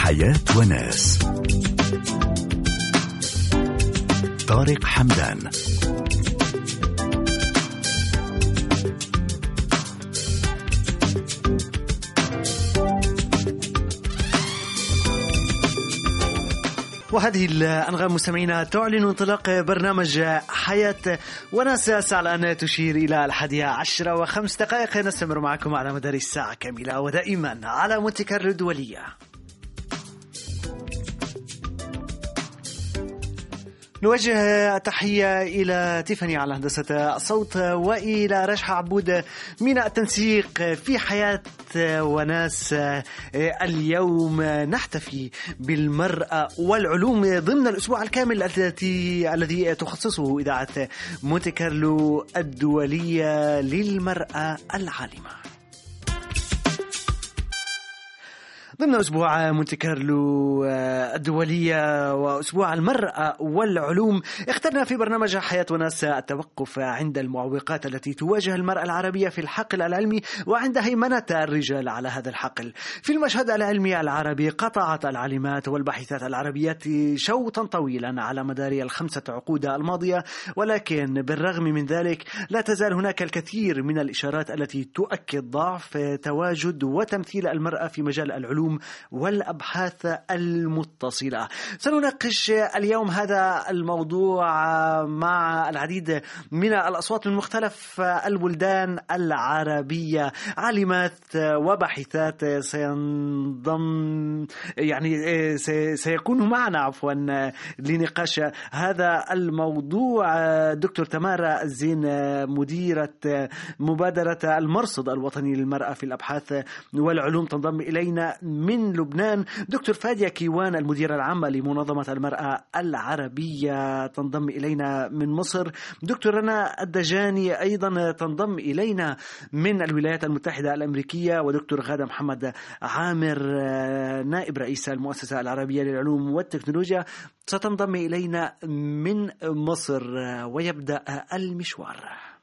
حياة وناس. طارق حمدان. وهذه الأنغام مستمعينا تعلن انطلاق برنامج حياة وناس. الساعة الآن تشير إلى 11:05 نستمر معكم على مدار الساعة كاملة ودائما على مونتي كارلو الدولية. نوجه تحية إلى تيفاني على هندسة الصوت وإلى رشحة عبود من التنسيق في حياة وناس. اليوم نحتفي بالمرأة والعلوم ضمن الأسبوع الكامل الذي تخصصه إذاعة مونتي كارلو الدولية للمرأة العالمة. ضمن أسبوع مونتي كارلو الدولية وأسبوع المرأة والعلوم اخترنا في برنامج حياة وناس التوقف عند المعوقات التي تواجه المرأة العربية في الحقل العلمي وعند هيمنة الرجال على هذا الحقل. في المشهد العلمي العربي قطعت العالمات والباحثات العربيات شوطا طويلا على مدار 5 عقود الماضية، ولكن بالرغم من ذلك لا تزال هناك الكثير من الإشارات التي تؤكد ضعف تواجد وتمثيل المرأة في مجال العلوم والأبحاث المتصلة. سنناقش اليوم هذا الموضوع مع العديد من الأصوات من مختلف البلدان العربية، عالمات وباحثات سيكون معنا عفوا لنقاش هذا الموضوع. دكتور تمارا الزين مديرة مبادرة المرصد الوطني للمرأة في الأبحاث والعلوم تنضم إلينا من لبنان. دكتور فادية كيوان المديرة العامة لمنظمة المرأة العربية تنضم إلينا من مصر. دكتور رنا الدجاني أيضا تنضم إلينا من الولايات المتحدة الأمريكية. ودكتور غادة محمد عامر نائب رئيس المؤسسة العربية للعلوم والتكنولوجيا ستنضم إلينا من مصر. ويبدأ المشوار.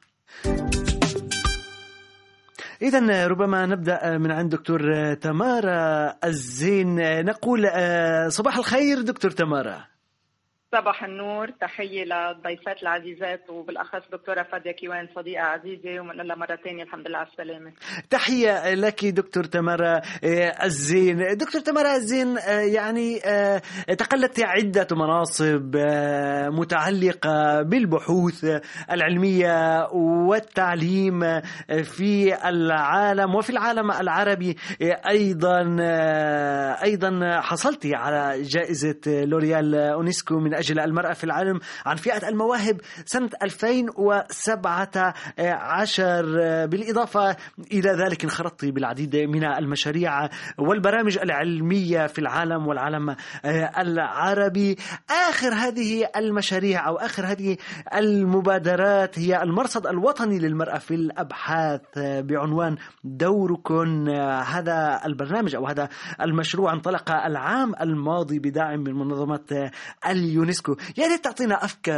إذن ربما نبدأ من عند دكتور تمارا الزين. نقول صباح الخير دكتور تمارا. صباح النور، تحية للضيفات العزيزات وبالأخص دكتورة فادية كيوان صديقة عزيزة ومن الله مرة تانية الحمد لله على السلامة. تحية لك دكتور تمارا الزين. دكتور تمارا الزين تقلدت عدة مناصب متعلقة بالبحوث العلمية والتعليم في العالم وفي العالم العربي أيضا حصلت على جائزة لوريال أونسكو من أجل المرأة في العالم عن فئة المواهب سنة 2017. بالإضافة إلى ذلك انخرطت بالعديد من المشاريع والبرامج العلمية في العالم والعالم العربي. آخر هذه المشاريع أو آخر هذه المبادرات هي المرصد الوطني للمرأة في الأبحاث بعنوان دوركن. هذا البرنامج أو هذا المشروع انطلق العام الماضي بدعم من منظمة اليونسكو. تعطينا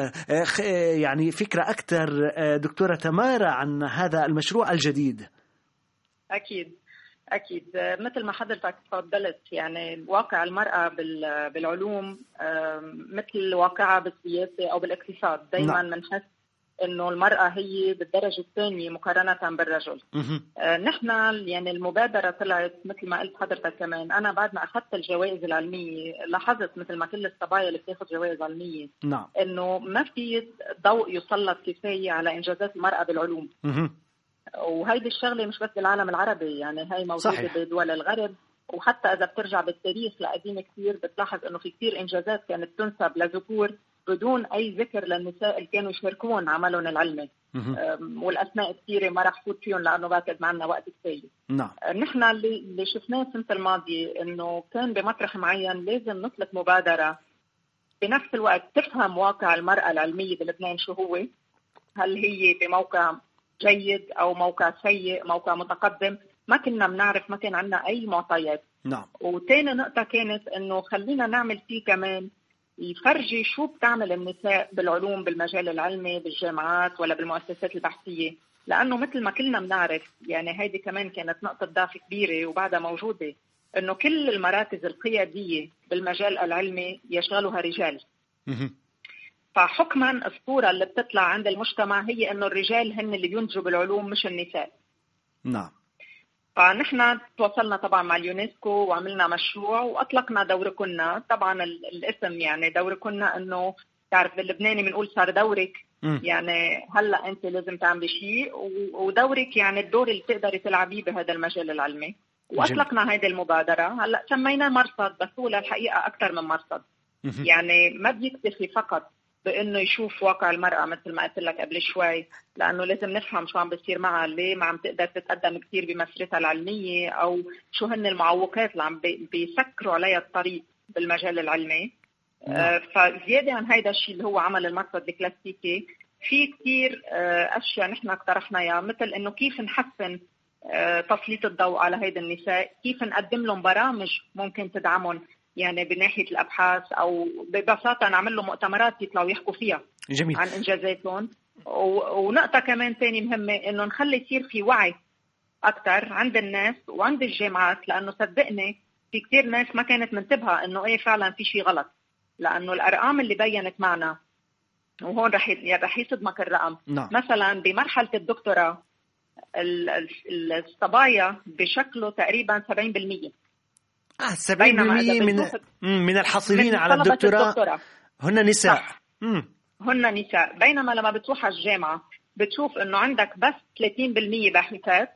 فكرة أكثر دكتورة تمارا عن هذا المشروع الجديد. أكيد مثل ما حضرتك تفضلت، واقع المرأة بالعلوم مثل واقعها بالسياسة أو بالاقتصاد. دايما بنحس إنه المرأة هي بالدرجة الثانية مقارنة بالرجل. نحن المبادرة طلعت مثل ما قلت حضرتك كمان. أنا بعد ما أخذت الجوائز العلمية لاحظت مثل ما كل الصبايا اللي بتاخذ جوائز علمية إنه ما في ضوء يسلط كفاية على إنجازات المرأة بالعلوم. وهيدي الشغلة مش بس بالعالم العربي، هاي موجودة بدول الغرب. وحتى إذا بترجع بالتاريخ لقديم كثير بتلاحظ إنه في كثير إنجازات كانت تنسب لذكور بدون أي ذكر للنساء اللي كانوا يشاركون عملهم العلمي. والأسماء كثيرة ما رح فوت فيهم لأنه باكد معنا وقت كفاية. نحن اللي شفناه السنة الماضية إنه كان بمطرح معين لازم نطلق مبادرة بنفس الوقت تفهم واقع المرأة العلمية بلبنان شو هو، هل هي بموقع جيد أو موقع سيء، موقع متقدم. ما كنا بنعرف، ما كان عندنا أي معطيات. وتاني نقطة كانت إنه خلينا نعمل فيه كمان يفرجي شو بتعمل النساء بالعلوم بالمجال العلمي بالجامعات ولا بالمؤسسات البحثية، لأنه مثل ما كلنا بنعرف هيدي كمان كانت نقطة ضعف كبيرة وبعدها موجودة. إنه كل المراكز القيادية بالمجال العلمي يشغلها رجال. فحكما الصورة اللي بتطلع عند المجتمع هي إنه الرجال هن اللي بينتجوا بالعلوم مش النساء. نعم. فنحن تواصلنا طبعا مع اليونسكو وعملنا مشروع وأطلقنا دوركنا. طبعا الاسم يعني دوركنا إنه تعرف باللبناني بنقول صار دورك، يعني هلا انت لازم تعملي شيء، ودورك يعني الدور اللي تقدري تلعبيه بهذا المجال العلمي. واطلقنا هذه المبادره، هلا سميناه مرصد، بس هو الحقيقه اكثر من مرصد. يعني ما بيكتفي فقط بانه يشوف واقع المراه مثل ما قلت لك قبل شوي، لانه لازم نفهم شو عم بيصير معها، ليه ما عم تقدر تتقدم كثير بمسيرتها العلميه، او شو هن المعوقات اللي عم بيسكروا عليها الطريق بالمجال العلمي. فزيادة عن هيدا الشيء اللي هو عمل المرصد الكلاسيكي، في كثير أشياء نحن اقترحناها، مثل إنه كيف نحسن تسليط الضوء على هيدا النساء، كيف نقدم لهم برامج ممكن تدعمهم يعني بناحية الأبحاث، أو ببساطة نعمل لهم مؤتمرات يطلعوا يحكوا فيها. جميل. عن إنجازاتهم. ونقطة كمان ثانية مهمة، إنه نخلي يصير في وعي أكثر عند الناس وعند الجامعات، لأنه صدقني في كثير ناس ما كانت منتبهة إنه إيه فعلا في شيء غلط، لأنه الأرقام اللي بيّنت معنا، وهون رح يصدمك الرقم. نعم. مثلا بمرحلة الدكتوراه الصبايا بشكله تقريبا 70%. 70% من الحاصلين على الدكتوراه هن نساء. هن نساء. بينما لما بتروح على الجامعة بتشوف إنه عندك بس 30% باحثات،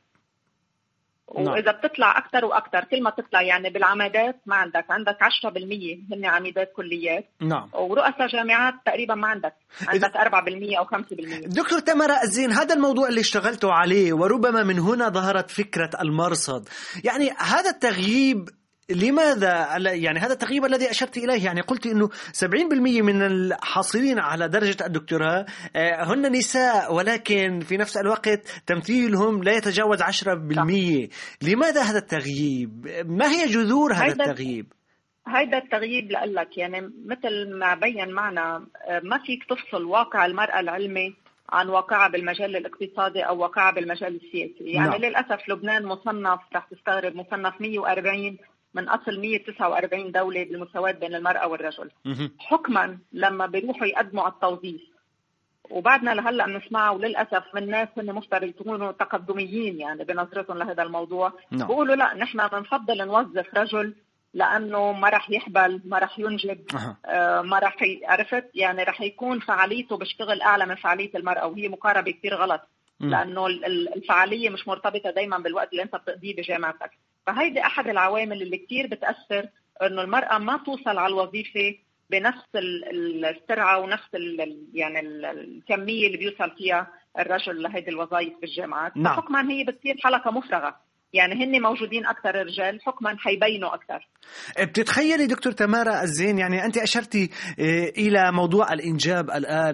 وإذا بتطلع أكثر وأكثر كل ما تطلع يعني بالعمادات ما عندك 10% هن عميدات كليات. نعم. ورؤساء جامعات تقريبا ما عندك 4% أو 5%. دكتور تمارا الزين، هذا الموضوع اللي اشتغلتوا عليه، وربما من هنا ظهرت فكرة المرصد. يعني هذا التغييب لماذا؟ يعني هذا التغييب الذي أشرت إليه، يعني قلت إنه 70% من الحاصلين على درجة الدكتوراه هن نساء، ولكن في نفس الوقت تمثيلهم لا يتجاوز 10%. لماذا هذا التغييب؟ ما هي جذور هذا التغييب؟ هذا التغييب لقلك يعني مثل ما بين معنا، ما فيك تفصل واقع المرأة العلمي عن واقعها بالمجال الاقتصادي أو واقعها بالمجال السياسي. يعني للأسف لبنان مصنف، رح تستغرب، مصنف 140 من أصل 149 دولة بالمساواة بين المرأة والرجل. حكما لما بيروحوا يقدموا على التوظيف، وبعدنا لهلا بنسمعه وللأسف من ناس هن مفترض يكونوا تقدميين يعني بنظرتهم لهذا الموضوع، بيقولوا لا نحن بنفضل نوظف رجل لأنه ما رح يحبل، ما رح ينجب، ما رح عرفت يعني رح يكون فعاليته بيشتغل أعلى من فعالية المرأة، وهي مقاربة كتير غلط. لأنه الفعالية مش مرتبطة دايما بالوقت اللي أنت بتقضيه بجامعتك. فهيدي أحد العوامل اللي كتير بتأثر إنه المرأة ما توصل على الوظيفة بنفس السرعة ونفس يعني الكمية اللي بيوصل فيها الرجل لهيدي الوظائف بالجامعات. فحكما هي بتصير حلقة مفرغة، يعني هن موجودين أكثر الرجال، حكما حيبينوا أكثر. بتتخيلي دكتور تمارا الزين، يعني أنت أشرتي إلى موضوع الإنجاب الآن،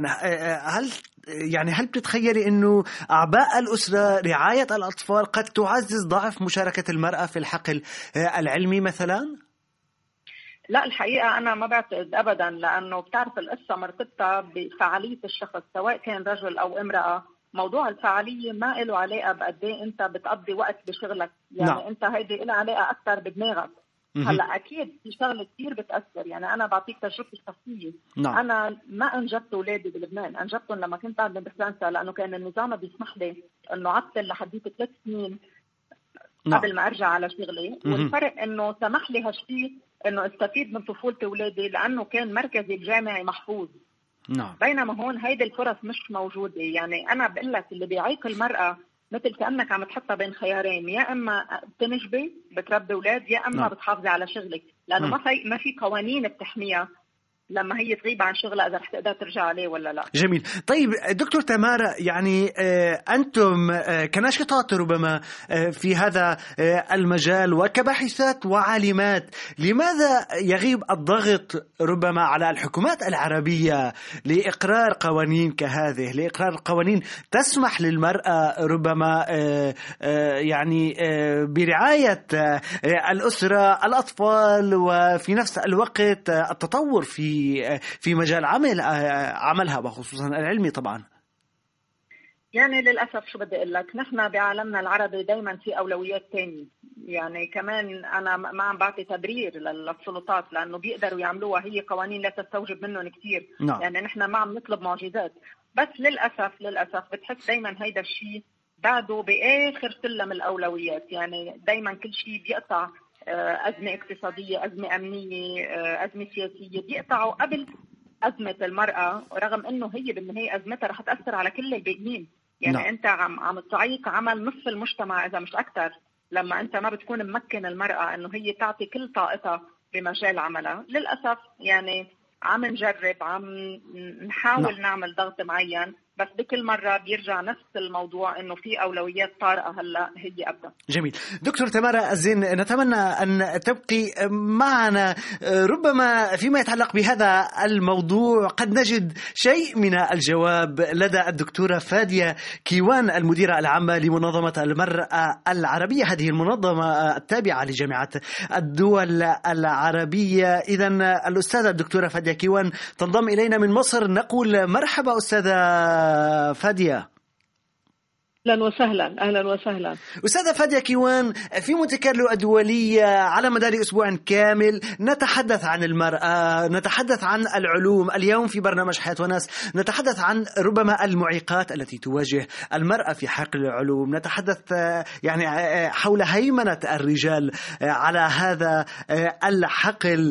هل بتتخيلي أنه أعباء الأسرة، رعاية الأطفال قد تعزز ضعف مشاركة المرأة في الحقل العلمي مثلا؟ لا الحقيقة أنا ما بعتقد أبدا، لأنه بتعرف القصة مرتبطة بفعالية الشخص سواء كان رجل أو امرأة. موضوع الفعالية ما له علاقة بقد ايه انت بتقضي وقت بشغلك، يعني انت هيدي له علاقة اكثر بدماغك. هلا اكيد في شغله كثير بتاثر، يعني انا بعطيك تجربتي الشخصيه. انا ما انجبت اولادي بلبنان، انجبتهم لما كنت قاعده بفرنسا، لانه كان النظام بيسمح لي انه اعطل لحديت 3 سنين قبل ما ارجع على شغلي. والفرق انه سمح لي هالشيء انه استفيد من طفوله اولادي، لانه كان مركزي الجامعي محفوظ. بينما هون هيدي الفرص مش موجودة. يعني أنا بقول لك اللي بيعيق المرأة مثل كأنك عم تحطها بين خيارين، يا إما بتنجبي بتربي أولاد، يا إما بتحافظي على شغلك، لأنه ما في قوانين بتحميها لما هي تغيب عن شغلها إذا رح تقدر ترجع عليه ولا لا. جميل. طيب دكتور تمارا، يعني أنتم كناشطات ربما في هذا المجال وكباحثات وعالمات، لماذا يغيب الضغط ربما على الحكومات العربية لإقرار قوانين كهذه، لإقرار قوانين تسمح للمرأة ربما يعني برعاية الأسرة، الأطفال، وفي نفس الوقت التطور في مجال عملها وخصوصا العلمي طبعا؟ يعني للأسف شو بدي أقول لك، نحن بعالمنا العربي دايما في أولويات تانية. يعني كمان أنا ما عم بعطي تبرير للسلطات لأنه بيقدروا يعملوها، هي قوانين لا تستوجب منهم كثير. نعم. يعني نحن ما عم نطلب معجزات، بس للأسف بتحس دايما هيدا الشيء بعده بآخر سلم الأولويات. يعني دايما كل شيء بيقطع، أزمة اقتصادية، أزمة أمنية، أزمة سياسية، بيقطعوا قبل أزمة المرأة، رغم أنه هي بالنهاية أزمتها رح تأثر على كل الباقيين. يعني نعم. أنت عم تعيق عمل نصف المجتمع إذا مش أكثر، لما أنت ما بتكون ممكن المرأة أنه هي تعطي كل طاقتها بمجال عملها. للأسف يعني عم نجرب، عم نحاول نعمل ضغط معين، بس بكل مرة بيرجع نفس الموضوع إنه في أولويات طارئة هلا هي أبدا. جميل. دكتور تمارا الزين، نتمنى أن تبقي معنا. ربما فيما يتعلق بهذا الموضوع قد نجد شيء من الجواب لدى الدكتورة فادية كيوان، المديرة العامة لمنظمة المرأة العربية، هذه المنظمة التابعة لجامعة الدول العربية. إذن الأستاذة الدكتورة فادية كيوان تنضم إلينا من مصر. نقول مرحبا أستاذة فادية. أهلا وسهلا. أهلا وسهلا أستاذة فادية كيوان، في مونتي كارلو الدولية على مدار أسبوع كامل نتحدث عن المرأة، نتحدث عن العلوم. اليوم في برنامج حياة وناس نتحدث عن ربما المعيقات التي تواجه المرأة في حقل العلوم، نتحدث يعني حول هيمنة الرجال على هذا الحقل.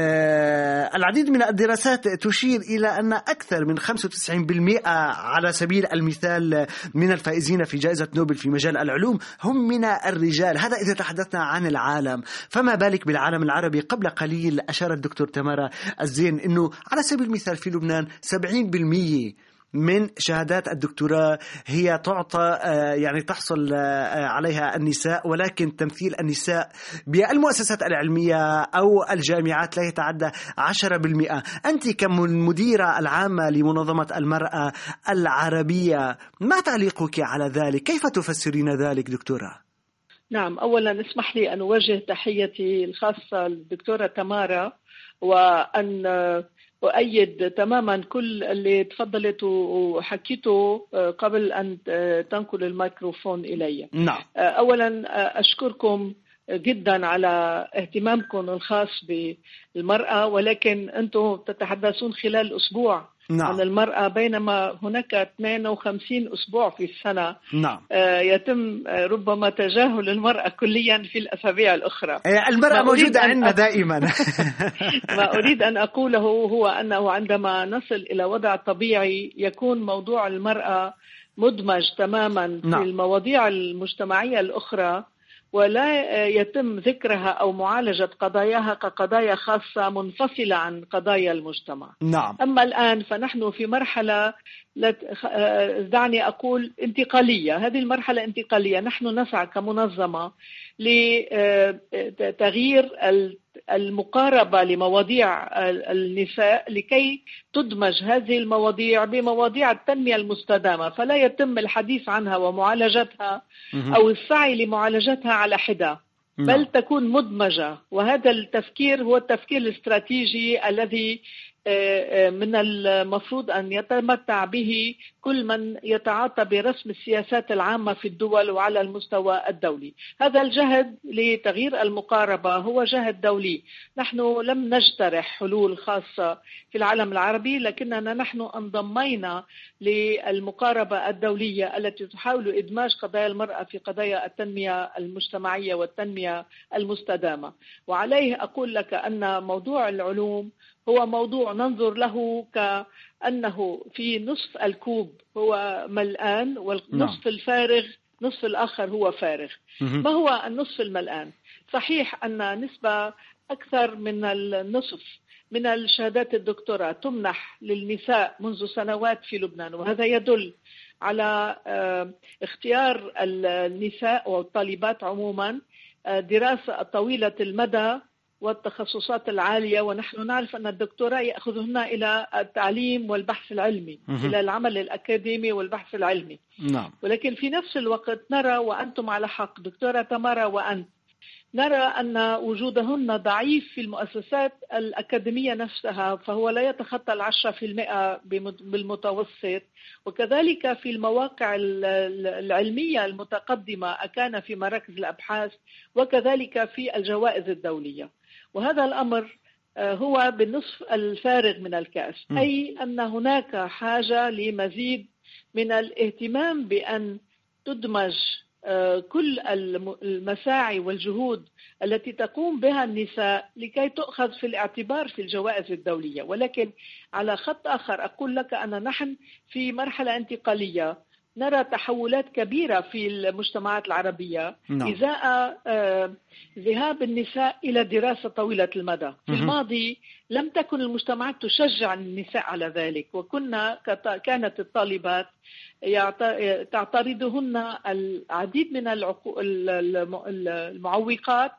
العديد من الدراسات تشير إلى أن أكثر من 95% على سبيل المثال من الفائزين في جائزة نوبل في مجال العلوم هم من الرجال. هذا إذا تحدثنا عن العالم، فما بالك بالعالم العربي؟ قبل قليل أشار الدكتور تمارا الزين أنه على سبيل المثال في لبنان 70% من شهادات الدكتوراه هي تعطى يعني تحصل عليها النساء، ولكن تمثيل النساء بالمؤسسات العلمية أو الجامعات لا يتعدى 10%. أنت كمديرة العامة لمنظمة المرأة العربية، ما تعليقك على ذلك؟ كيف تفسرين ذلك دكتورة؟ نعم، أولا اسمح لي أن أوجه تحيتي الخاصة للدكتورة تمارا، وأن أؤيد تماما كل اللي تفضلت وحكيته قبل أن تنقل الميكروفون إلي. نعم. أولا أشكركم جدا على اهتمامكم الخاص بالمرأة، ولكن أنتم تتحدثون خلال أسبوع عن المرأة، بينما هناك 52 أسبوع في السنة. نعم. يتم ربما تجاهل المرأة كليا في الأسابيع الأخرى. المرأة موجودة عندنا دائما. ما أريد أن أقوله هو أنه عندما نصل إلى وضع طبيعي يكون موضوع المرأة مدمج تماما في المواضيع المجتمعية الأخرى، ولا يتم ذكرها أو معالجة قضاياها كقضايا خاصة منفصلة عن قضايا المجتمع. نعم. أما الآن فنحن في مرحلة دعني أقول انتقالية. هذه المرحلة انتقالية. نحن نسعى كمنظمة لتغيير المقاربة لمواضيع النساء لكي تدمج هذه المواضيع بمواضيع التنمية المستدامة، فلا يتم الحديث عنها ومعالجتها أو السعي لمعالجتها على حدة، بل تكون مدمجة. وهذا التفكير هو التفكير الاستراتيجي الذي من المفروض أن يتمتع به كل من يتعاطى برسم السياسات العامة في الدول وعلى المستوى الدولي. هذا الجهد لتغيير المقاربة هو جهد دولي. نحن لم نجترح حلول خاصة في العالم العربي، لكننا نحن انضمينا للمقاربة الدولية التي تحاول إدماج قضايا المرأة في قضايا التنمية المجتمعية والتنمية المستدامة. وعليه أقول لك أن موضوع العلوم هو موضوع ننظر له كأنه في نصف الكوب هو ملآن، والنصف الفارغ نصف الآخر هو فارغ. ما هو النصف الملآن؟ صحيح أن نسبة أكثر من النصف من الشهادات الدكتوراه تمنح للنساء منذ سنوات في لبنان، وهذا يدل على اختيار النساء والطالبات عموما دراسة طويلة المدى والتخصصات العالية. ونحن نعرف أن الدكتوراه يأخذهن إلى التعليم والبحث العلمي، إلى العمل الأكاديمي والبحث العلمي. نعم. ولكن في نفس الوقت نرى، وأنتم على حق دكتورة تمارا وأنت، نرى أن وجودهن ضعيف في المؤسسات الأكاديمية نفسها، فهو لا يتخطى 10% بالمتوسط، وكذلك في المواقع العلمية المتقدمة أكان في مراكز الأبحاث وكذلك في الجوائز الدولية. وهذا الأمر هو بالنصف الفارغ من الكأس، أي أن هناك حاجة لمزيد من الاهتمام بأن تدمج كل المساعي والجهود التي تقوم بها النساء لكي تؤخذ في الاعتبار في الجوائز الدولية. ولكن على خط آخر أقول لك أن نحن في مرحلة انتقالية، نرى تحولات كبيرة في المجتمعات العربية إزاء ذهاب النساء إلى دراسة طويلة المدى. في الماضي لم تكن المجتمعات تشجع النساء على ذلك، كانت الطالبات تعترضهن العديد من المعوقات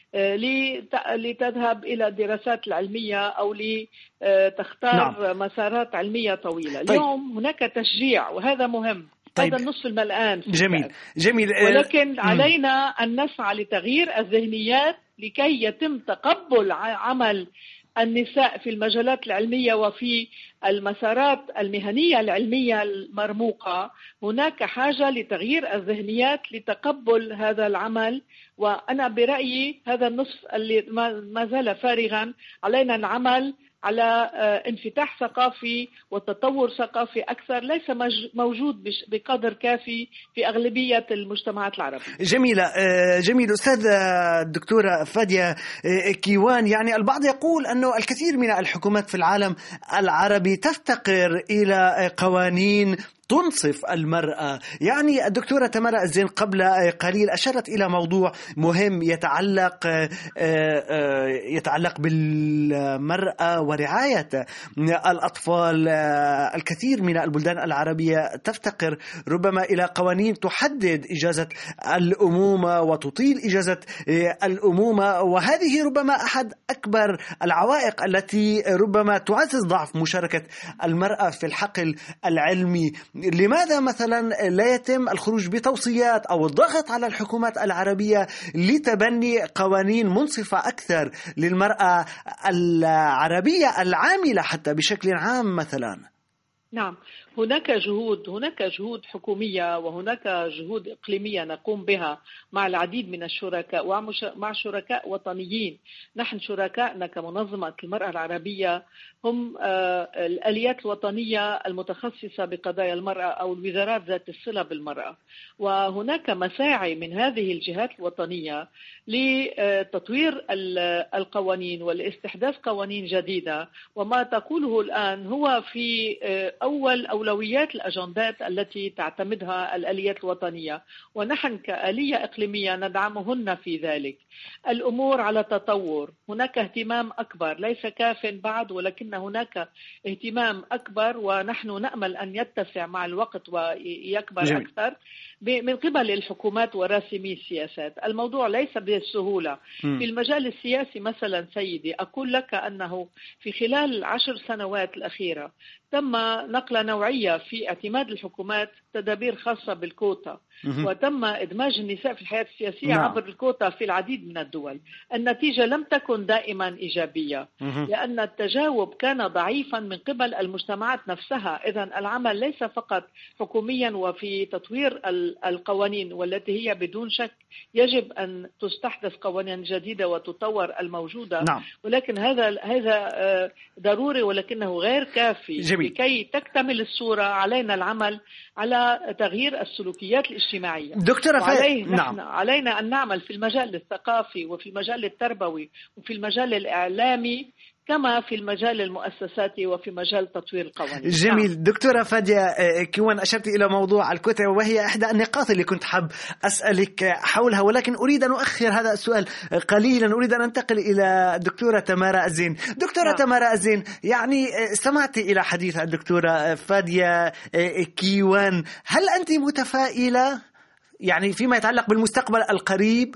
لتذهب إلى الدراسات العلمية أو لتختار مسارات علمية طويلة. اليوم هناك تشجيع وهذا مهم. هذا النصف الملآن. جميل. ولكن علينا أن نسعى لتغيير الذهنيات لكي يتم تقبل عمل النساء في المجالات العلمية وفي المسارات المهنية العلمية المرموقة. هناك حاجة لتغيير الذهنيات لتقبل هذا العمل، وأنا برأيي هذا النصف اللي ما زال فارغا. علينا العمل على انفتاح ثقافي وتطور ثقافي أكثر ليس موجود بقدر كافي في أغلبية المجتمعات العربية. جميل. أستاذ الدكتورة فادية كيوان، يعني البعض يقول أنه الكثير من الحكومات في العالم العربي تفتقر إلى قوانين تنصف المرأة. يعني الدكتورة تمارا الزين قبل قليل أشارت إلى موضوع مهم يتعلق بالمرأة ورعاية الأطفال. الكثير من البلدان العربية تفتقر ربما إلى قوانين تحدد إجازة الأمومة وتطيل إجازة الأمومة، وهذه ربما أحد أكبر العوائق التي ربما تعزز ضعف مشاركة المرأة في الحقل العلمي. لماذا مثلا لا يتم الخروج بتوصيات أو الضغط على الحكومات العربية لتبني قوانين منصفة أكثر للمرأة العربية العاملة حتى بشكل عام مثلا؟ نعم، هناك جهود حكومية وهناك جهود إقليمية نقوم بها مع العديد من الشركاء ومع شركاء وطنيين. نحن شركائنا كمنظمة المرأة العربية هم الآليات الوطنية المتخصصة بقضايا المرأة أو الوزارات ذات الصلة بالمرأة، وهناك مساعي من هذه الجهات الوطنية لتطوير القوانين والاستحداث قوانين جديدة. وما تقوله الآن هو في أول أولويات الأجندات التي تعتمدها الآليات الوطنية، ونحن كآلية إقليمية ندعمهن في ذلك. الأمور على تطور، هناك اهتمام أكبر، ليس كاف بعد ولكن هناك اهتمام أكبر، ونحن نأمل أن يتسع مع الوقت ويكبر أكثر من قبل الحكومات وراسمي السياسات. الموضوع ليس بالسهولة. في المجال السياسي مثلا سيدي أقول لك أنه في خلال 10 سنوات الأخيرة تم نقلة نوعية في اعتماد الحكومات تدابير خاصة بالكوتا، وتم إدماج النساء في الحياة السياسية عبر الكوتا في العديد من الدول. النتيجة لم تكن دائما إيجابية لأن التجاوب كان ضعيفا من قبل المجتمعات نفسها. إذن العمل ليس فقط حكوميا وفي تطوير القوانين والتي هي بدون شك يجب أن تستحدث قوانين جديدة وتطور الموجودة، ولكن هذا ضروري ولكنه غير كافي. لكي تكتمل الصورة علينا العمل على تغيير السلوكيات الاجتماعية. دكتورة علينا أن نعمل في المجال الثقافي وفي المجال التربوي وفي المجال الإعلامي كما في المجال المؤسساتي وفي مجال تطوير القوانين. جميل. دكتورة فادية كيوان، أشرت إلى موضوع الكوتا وهي إحدى النقاط اللي كنت حاب أسألك حولها، ولكن أريد أن أؤخر هذا السؤال قليلا. أريد أن أنتقل إلى الدكتورة تمارا الزين. دكتورة تمارا الزين، يعني استمعت إلى حديث الدكتورة فادية كيوان، هل أنت متفائلة يعني فيما يتعلق بالمستقبل القريب؟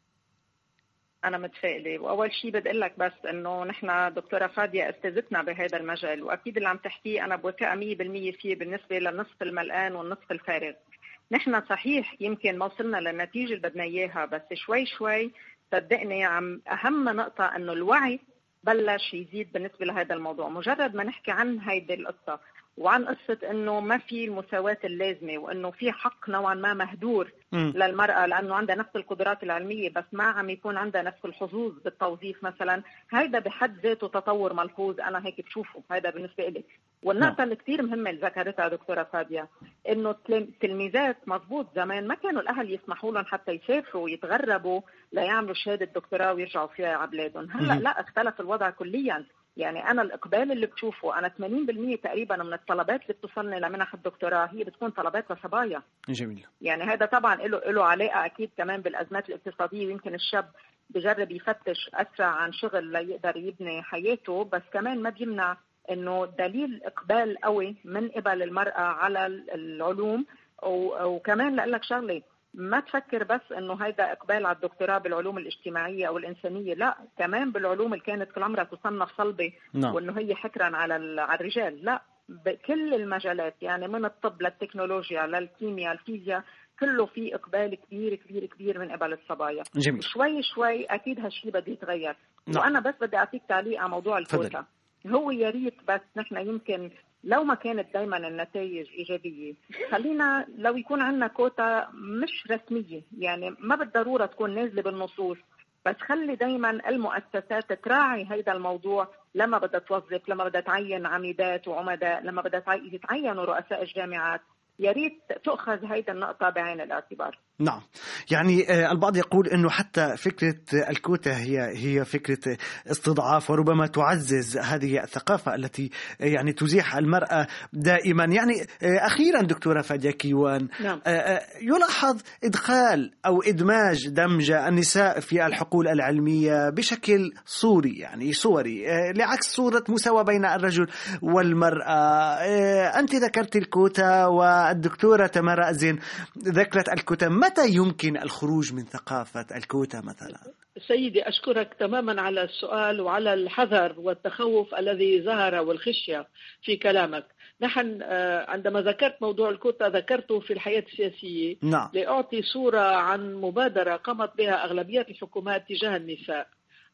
أنا متفائلة، وأول شيء بدي أقول لك بس إنه نحن دكتورة فادية أستاذتنا بهذا المجال، وأكيد اللي عم تحكيه أنا بوثقة 100% فيه بالنسبة للنصف الملآن والنصف الفارغ. نحن صحيح يمكن ما وصلنا للنتيجة اللي بدنا إياها، بس شوي شوي صدقني أهم نقطة أنه الوعي بلش يزيد بالنسبة لهذا الموضوع. مجرد ما نحكي عن هيدي القصة وعن قصة أنه ما في المساواة اللازمة وأنه في حق نوعا ما مهدور للمرأة لأنه عندها نفس القدرات العلمية بس ما عم يكون عندها نفس الحظوظ بالتوظيف مثلا، هيدا بحد ذاته تطور ملحوظ. أنا هيك بشوفه هيدا بالنسبة لي. والنقطة اللي كتير مهمة اللي ذكرتها دكتورة فادية أنه التلميذات مظبوط زمان ما كانوا الأهل يسمحوا لهم حتى يسافروا ويتغربوا ليعملوا شهادة دكتوراه ويرجعوا فيها على بلادهم. هلأ لا، اختلف الوضع كليا. يعني أنا الإقبال اللي بشوفه أنا 80% تقريبا من الطلبات اللي بتوصلني لمنح الدكتوراه هي بتكون طلبات لصبايا. جميل. يعني هذا طبعا له علاقة أكيد كمان بالأزمات الاقتصادية، ويمكن الشاب بجرب يفتش أسرع عن شغل ليقدر يبني حياته، بس كمان ما بيمنع إنه دليل إقبال قوي من قبل المرأة على العلوم. وكمان لأقلك شغلة، ما تفكر بس انه هيدا اقبال على الدكتوراه بالعلوم الاجتماعيه او الانسانيه، لا كمان بالعلوم اللي كانت كل عمرها تصنف صلبه وانه هي حكرا على الرجال، لا بكل المجالات، يعني من الطب للتكنولوجيا للكيمياء الفيزياء كله في اقبال كبير كبير كبير من قبل الصبايا. جميل. شوي شوي اكيد هالشيء بده يتغير. وانا بس بدي اعطيك تعليق على موضوع الكوتا. هو يا ريت بس نحن يمكن لو ما كانت دايما النتائج إيجابية خلينا لو يكون عندنا كوتا مش رسمية، يعني ما بالضرورة تكون نازلة بالنصوص، بس خلي دايما المؤسسات تراعي هيدا الموضوع لما بدها توظف، لما بدها تعين عميدات وعمداء، لما بدها يتعينوا رؤساء الجامعات. يا ريت تؤخذ هيدا النقطة بعين الاعتبار. نعم، يعني البعض يقول أنه حتى فكرة الكوتا هي فكرة استضعاف، وربما تعزز هذه الثقافة التي يعني تزيح المرأة دائما. يعني أخيرا دكتورة فادية كيوان، نعم. يلاحظ إدخال أو إدماج دمج النساء في الحقول العلمية بشكل صوري، يعني صوري، لعكس صورة مساواة بين الرجل والمرأة. أنت ذكرت الكوتا والدكتورة تمارا أزين ذكرت الكوتا. متى يمكن الخروج من ثقافة الكوتا مثلا؟ سيدي أشكرك تماما على السؤال وعلى الحذر والتخوف الذي ظهر والخشية في كلامك. نحن عندما ذكرت موضوع الكوتا ذكرته في الحياة السياسية. نعم. لأعطي صورة عن مبادرة قامت بها أغلبيات الحكومات تجاه النساء،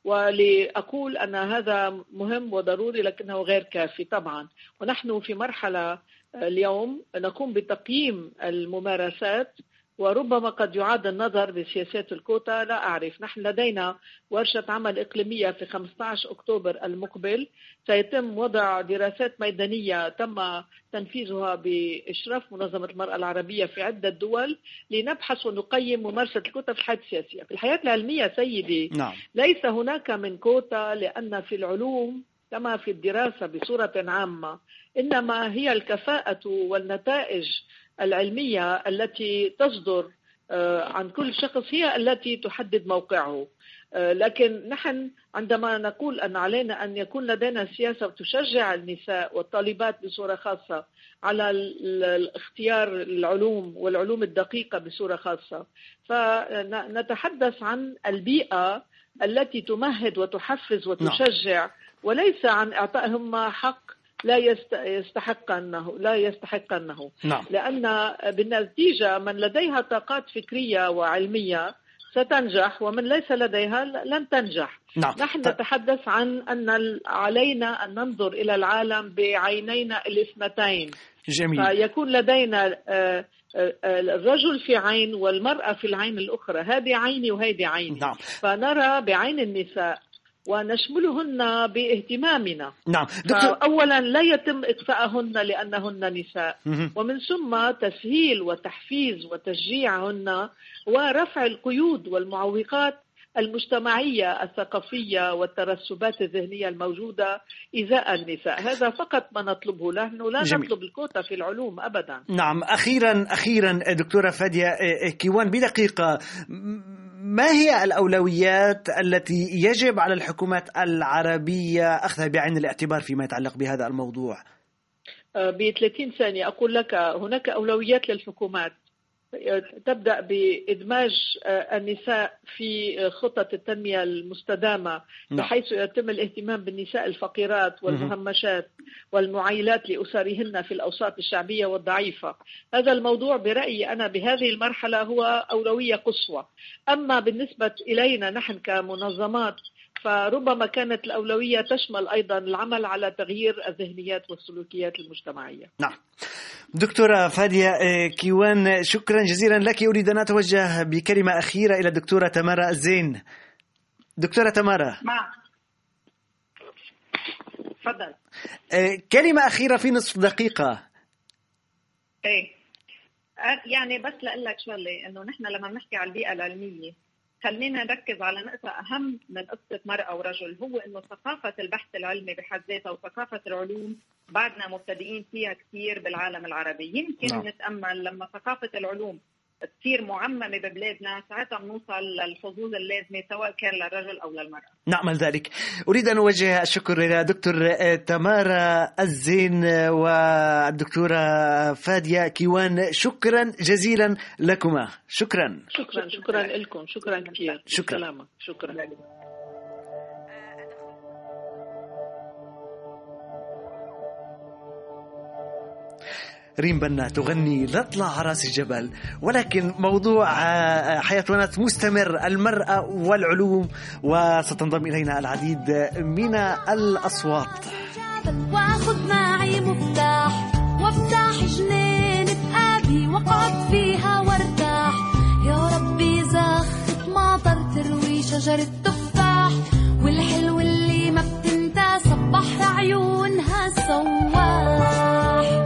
ولأقول أن هذا مهم وضروري لكنه غير كافي طبعا. ونحن في مرحلة اليوم نقوم بتقييم الممارسات، وربما قد يعاد النظر بسياسات الكوتا، لا أعرف. نحن لدينا ورشة عمل إقليمية في 15 أكتوبر المقبل، سيتم وضع دراسات ميدانية تم تنفيذها بإشراف منظمة المرأة العربية في عدة دول لنبحث ونقيم ممارسة الكوتا في الحياة السياسية. في الحياة العلمية سيدي، نعم. ليس هناك من كوتا، لأن في العلوم كما في الدراسة بصورة عامة إنما هي الكفاءة والنتائج العلمية التي تصدر عن كل شخص هي التي تحدد موقعه. لكن نحن عندما نقول أن علينا أن يكون لدينا سياسة تشجع النساء والطالبات بصورة خاصة على الاختيار العلوم والعلوم الدقيقة بصورة خاصة، فنتحدث عن البيئة التي تمهد وتحفز وتشجع، وليس عن إعطائهم حق لا يستحقنه. نعم. لأن بالنتيجة من لديها طاقات فكرية وعلمية ستنجح، ومن ليس لديها لن تنجح. نعم. نحن نتحدث عن أن علينا أن ننظر إلى العالم بعينينا الاثنتين. جميل. فيكون لدينا الرجل في عين والمرأة في العين الأخرى، هذه عيني وهذه عيني. نعم. فنرى بعين النساء ونشملهن باهتمامنا. نعم. أولا لا يتم إطفاءهن لأنهن نساء، ومن ثم تسهيل وتحفيز وتشجيعهن ورفع القيود والمعوقات المجتمعية الثقافية والترسبات الذهنية الموجودة إزاء النساء. هذا فقط ما نطلبه، نحن لا نطلب الكوتا في العلوم أبدا. نعم. أخيرا دكتورة فادية كيوان بدقيقة، ما هي الأولويات التي يجب على الحكومات العربية أخذها بعين الاعتبار فيما يتعلق بهذا الموضوع؟ ب30 ثانية أقول لك، هناك أولويات للحكومات تبدأ بإدماج النساء في خطط التنمية المستدامة، بحيث يتم الاهتمام بالنساء الفقيرات والمهمشات والمعيلات لأسرهن في الأوساط الشعبية والضعيفة. هذا الموضوع برأيي أنا بهذه المرحلة هو أولوية قصوى. أما بالنسبة إلينا نحن كمنظمات فربما كانت الأولوية تشمل أيضا العمل على تغيير الذهنيات والسلوكيات المجتمعية. نعم. دكتورة فادية كيوان، شكرا جزيلا لك. أريد أن أتوجه بكلمة أخيرة إلى الدكتورة تمارا الزين. دكتورة تمارا، تفضل. كلمة أخيرة في نصف دقيقة. يعني بس لأقول لك شغلة، إنه نحن لما نحكي على البيئة العلمية خلينا نركز على نقطة أهم من قصة مرأة ورجل، هو إنه ثقافة البحث العلمي بحد ذاتها وثقافة العلوم بعدنا مبتدئين فيها كثير بالعالم العربي. يمكن نتأمل لما ثقافة العلوم تصير معممة ببلادنا، ساعتها بنوصل للحظوظ اللازمة سواء كان للرجل أو للمرأة. نعمل ذلك. أريد أن أوجه الشكر إلى دكتور تمارا الزين والدكتورة فادية كيوان. شكرا جزيلا لكما. شكرا لكم. شكرا كثير. شكرا. ريم بنا تغني لا اطلع على راس الجبل، ولكن موضوع حياة وناس مستمر، المرأة والعلوم، وستنضم إلينا العديد من الأصوات. واخذ معي مفتاح وافتح جنينة أبي وقعد فيها وارتاح، يا ربي زخت مطر تروي شجرة تفاح، والحلو اللي ما بتنتهى بحر عيونها سواح.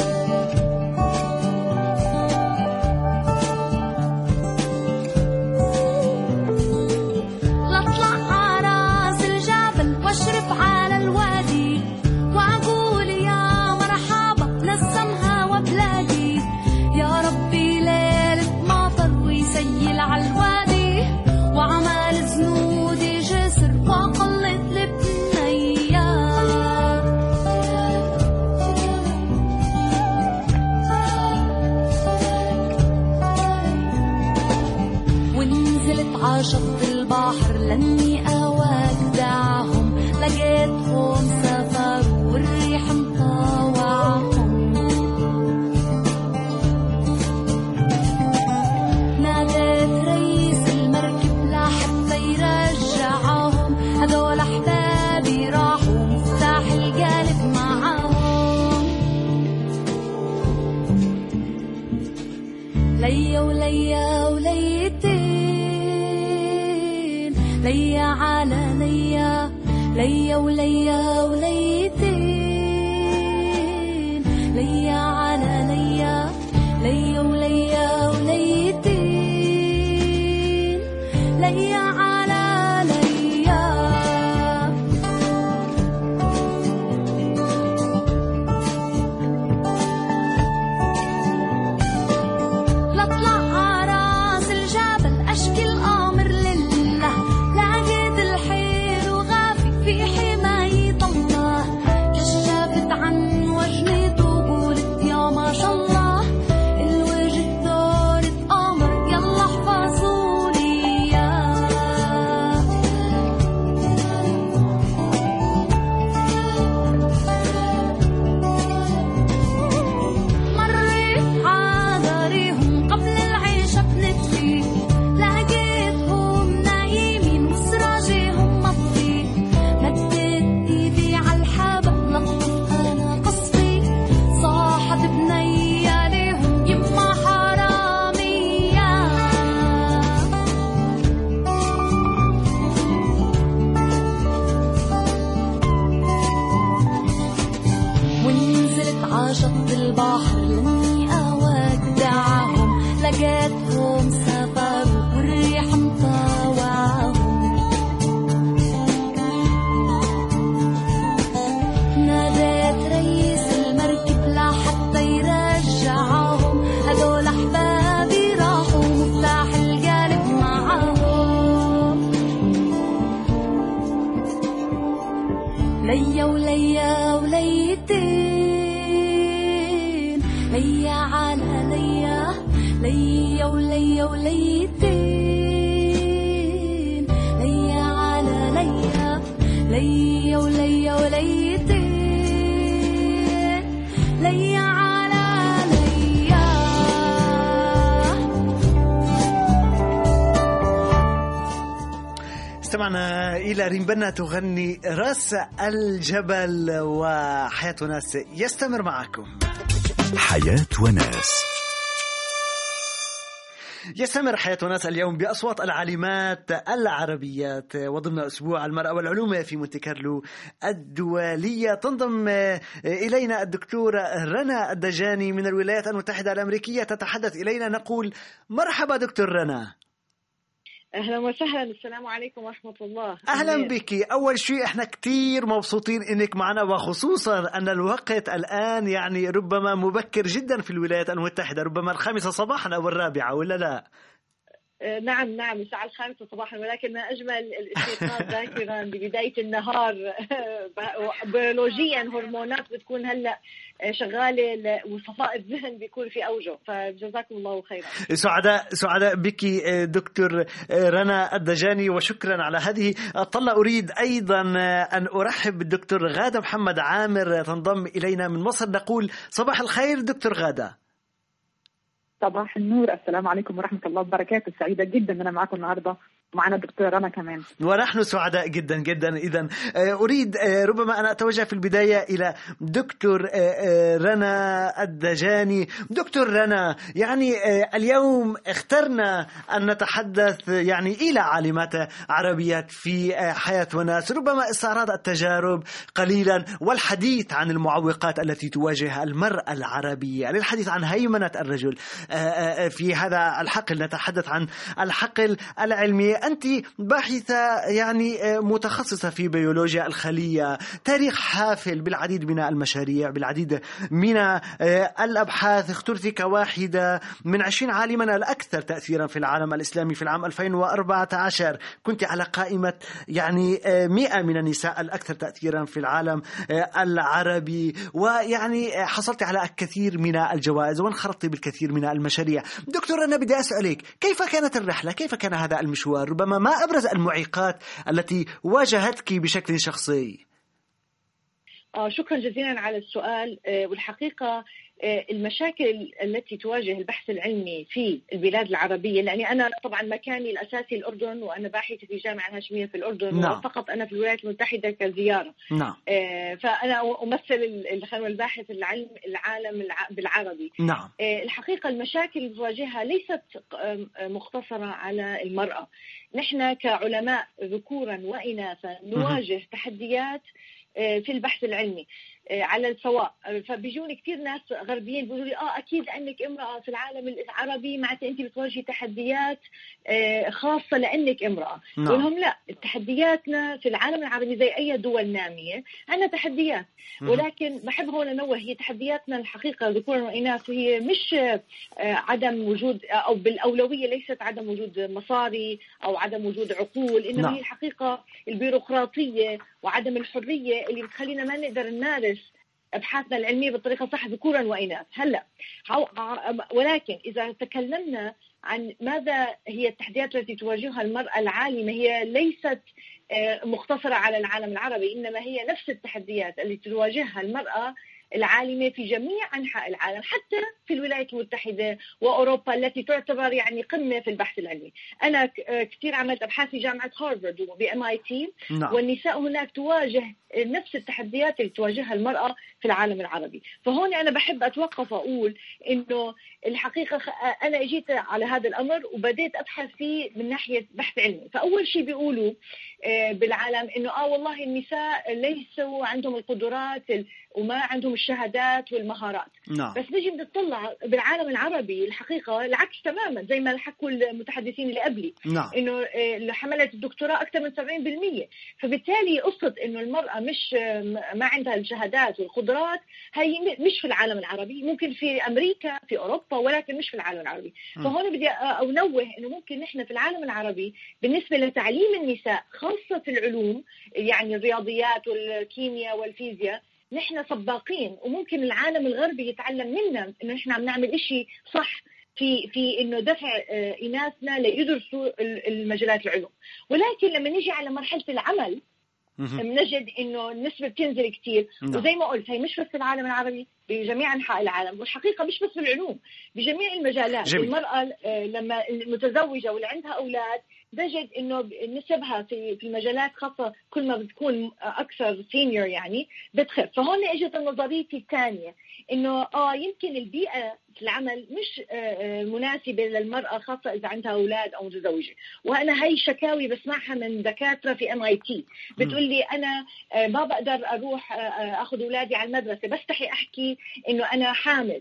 واشرف على الوادي واقول يا مرحبا نسمها وبلادي، يا ربي ليلة مطر ويسيل على الوادي، وعمل زنودي جسر وقلت لبنيار. ونزلت عشق البحر لاني اودعهم، لقيتهم سفر والريح مطاوعهم، ناديت رئيس المركب لحتى يرجعهم، هذول أحبابي راحوا مفتاح القلب معهم. ليا وليا وليتين، ليا على ليا، ليا وليا وليتين، ليا على ليا، ليا وليا وليتين، ليا على ليا. لطلع عراس الجبل أشكي الأمر لله، لقيت الحيل وغافي في حماية الله، كشفت عن وجهي وقولت يا ما شاء الله، الوجه دورة قمر يلا احفظولي اياه. مريت حاضريهم قبل العيشة بنتفي، لقيتهم نايمين وسراجهم مطفي، مدت ايدي عالحبل لطفت انا قصفي، صاحت بنية ليهم يما حرامية. ونزلت عشق البحر لاني اودعهم، لقيتهم سفر والريح مطاوعهم، ناديت رئيس المركب لحتى يرجعهم، هذول أحبابي راحوا مفتاح القلب معهم. ليا وليا وليتين، ليا على ليا، ليا وليا وليتين ليا على ليا ليا وليا وليتين ليا على ليا. استمعنا إلى ريمبنا تغني رأس الجبل، وحياة وناس يستمر معكم. حياة وناس يستمر حياة وناس اليوم بأصوات العالمات العربيات، وضمن أسبوع المرأة والعلوم في مونتي كارلو الدولية. تنضم إلينا الدكتورة رنا الدجاني من الولايات المتحدة الأمريكية تتحدث إلينا. نقول مرحبا دكتور رنا. أهلا وسهلا، السلام عليكم ورحمة الله. أهلا بك. أول شيء إحنا كتير مبسوطين إنك معنا، وخصوصا أن الوقت الآن يعني ربما مبكر جدا في الولايات المتحدة، ربما 5 صباحا أو 4 ولا لا؟ نعم الساعة 5 صباحا، ولكن ما أجمل الاستيقاظ ذاكرا ببداية النهار. بيولوجيا هرمونات بتكون هلأ شغالة وصفاء الذهن بيكون في أوجه، فجزاكم الله خيرا. سعداء بك دكتور رنا الدجاني، وشكرا على هذه الطلة. أريد أيضا أن أرحب بالدكتور غادة محمد عامر تنضم إلينا من مصر. نقول صباح الخير دكتور غادة. صباح النور، السلام عليكم ورحمة الله وبركاته. سعيدة جدا أن أنا معكم النهاردة، ومعنا الدكتورة رنا كمان. ونحن سعداء جدا جدا. إذن أريد ربما أن أتوجه في البداية إلى دكتور رنا الدجاني. دكتور رنا، يعني اليوم اخترنا أن نتحدث يعني إلى عالمات عربيات في حياة وناس، ربما استعراض التجارب قليلا والحديث عن المعوقات التي تواجه المرأة العربية، للحديث عن هيمنة الرجل. في هذا الحقل نتحدث عن الحقل العلمي. أنت باحثة يعني متخصصة في بيولوجيا الخلية، تاريخ حافل بالعديد من المشاريع، بالعديد من الأبحاث. اخترتي كواحدة من 20 عالما الأكثر تأثيرا في العالم الإسلامي في العام 2014. كنت على قائمة يعني 100 من النساء الأكثر تأثيرا في العالم العربي، ويعني حصلت على الكثير من الجوائز وانخرطت بالكثير من المشاريع. دكتور أنا بدي أسألك، كيف كانت الرحلة؟ كيف كان هذا المشوار؟ ربما ما أبرز المعيقات التي واجهتك بشكل شخصي؟ شكرا جزيلا على السؤال. والحقيقة المشاكل التي تواجه البحث العلمي في البلاد العربية، لأني أنا طبعا مكاني الأساسي الأردن، وأنا باحثة في جامعة الهاشمية في الأردن. نعم. وفقط أنا في الولايات المتحدة كزيارة. نعم. فأنا أمثل الباحث العالم بالعربي. نعم. الحقيقة المشاكل اللي تواجهها ليست مقتصرة على المرأة. نحن كعلماء ذكورا وإناثا نواجه تحديات في البحث العلمي على السواء. فبيجوني كثير ناس غربيين بيقولوا لي اكيد انك امراه في العالم العربي معناتها انت بتواجهي تحديات خاصه لانك امراه. بقول لهم لا، تحدياتنا في العالم العربي زي اي دول ناميه عندنا تحديات، ولكن بحب هون انوه هي تحدياتنا الحقيقه ذكورا واناث هي مش عدم وجود، او بالاولويه ليست عدم وجود مصاري او عدم وجود عقول، انما هي الحقيقه البيروقراطيه وعدم الحريه اللي بتخلينا ما نقدر نمارس أبحاثنا العلمية بالطريقة صح ذكورا وإناث. هلا ولكن إذا تكلمنا عن ماذا هي التحديات التي تواجهها المرأة العالمة، هي ليست مقتصرة على العالم العربي، إنما هي نفس التحديات التي تواجهها المرأة العالمة في جميع أنحاء العالم، حتى في الولايات المتحدة وأوروبا التي تعتبر يعني قمة في البحث العلمي. أنا كثير عملت أبحاث في جامعة هارفارد وب-MIT. نعم. والنساء هناك تواجه نفس التحديات اللي تواجهها المرأة في العالم العربي. فهون أنا بحب أتوقف أقول إنه الحقيقة أنا اجيت على هذا الأمر وبديت أبحث فيه من ناحية بحث علمي. فأول شيء بيقولوا بالعالم إنه والله النساء ليسوا عندهم القدرات وما عندهم الشهادات والمهارات. نعم. بس نجي بنطلع بالعالم العربي الحقيقة العكس تماما، زي ما حكوا المتحدثين اللي قبلي. نعم. إنه حملت الدكتوراه أكثر من 70%. فبالتالي قصة إنه المرأة مش ما عندها الشهادات والقدرات هي مش في العالم العربي، ممكن في أمريكا في أوروبا، ولكن مش في العالم العربي. فهون بدي أنوه إنه ممكن نحن في العالم العربي بالنسبة لتعليم النساء خاصة في العلوم، يعني الرياضيات والكيمياء والفيزياء، نحن سباقين، وممكن العالم الغربي يتعلم منا إنه نحن عم نعمل إشي صح في انه دفع اناثنا ليدرسوا المجالات العلوم. ولكن لما نيجي على مرحله العمل بنجد انه النسبه بتنزل كثير. وزي ما قلت هي مش بس في العالم العربي، بجميع انحاء العالم، والحقيقه مش بس في العلوم، بجميع المجالات. جميل. المراه لما المتزوجه واللي عندها اولاد نجد انه نسبها في المجالات خاصه كل ما بتكون اكثر سينيور يعني بتخف. فهون اجت النظريه الثانيه انه يمكن البيئه في العمل مش مناسبه للمراه خاصه اذا عندها اولاد او متزوجه. وانا هاي شكاوي بسمعها من دكاتره في MIT بتقول لي انا ما بقدر اروح اخذ اولادي على المدرسه، بستحي احكي انه انا حامل.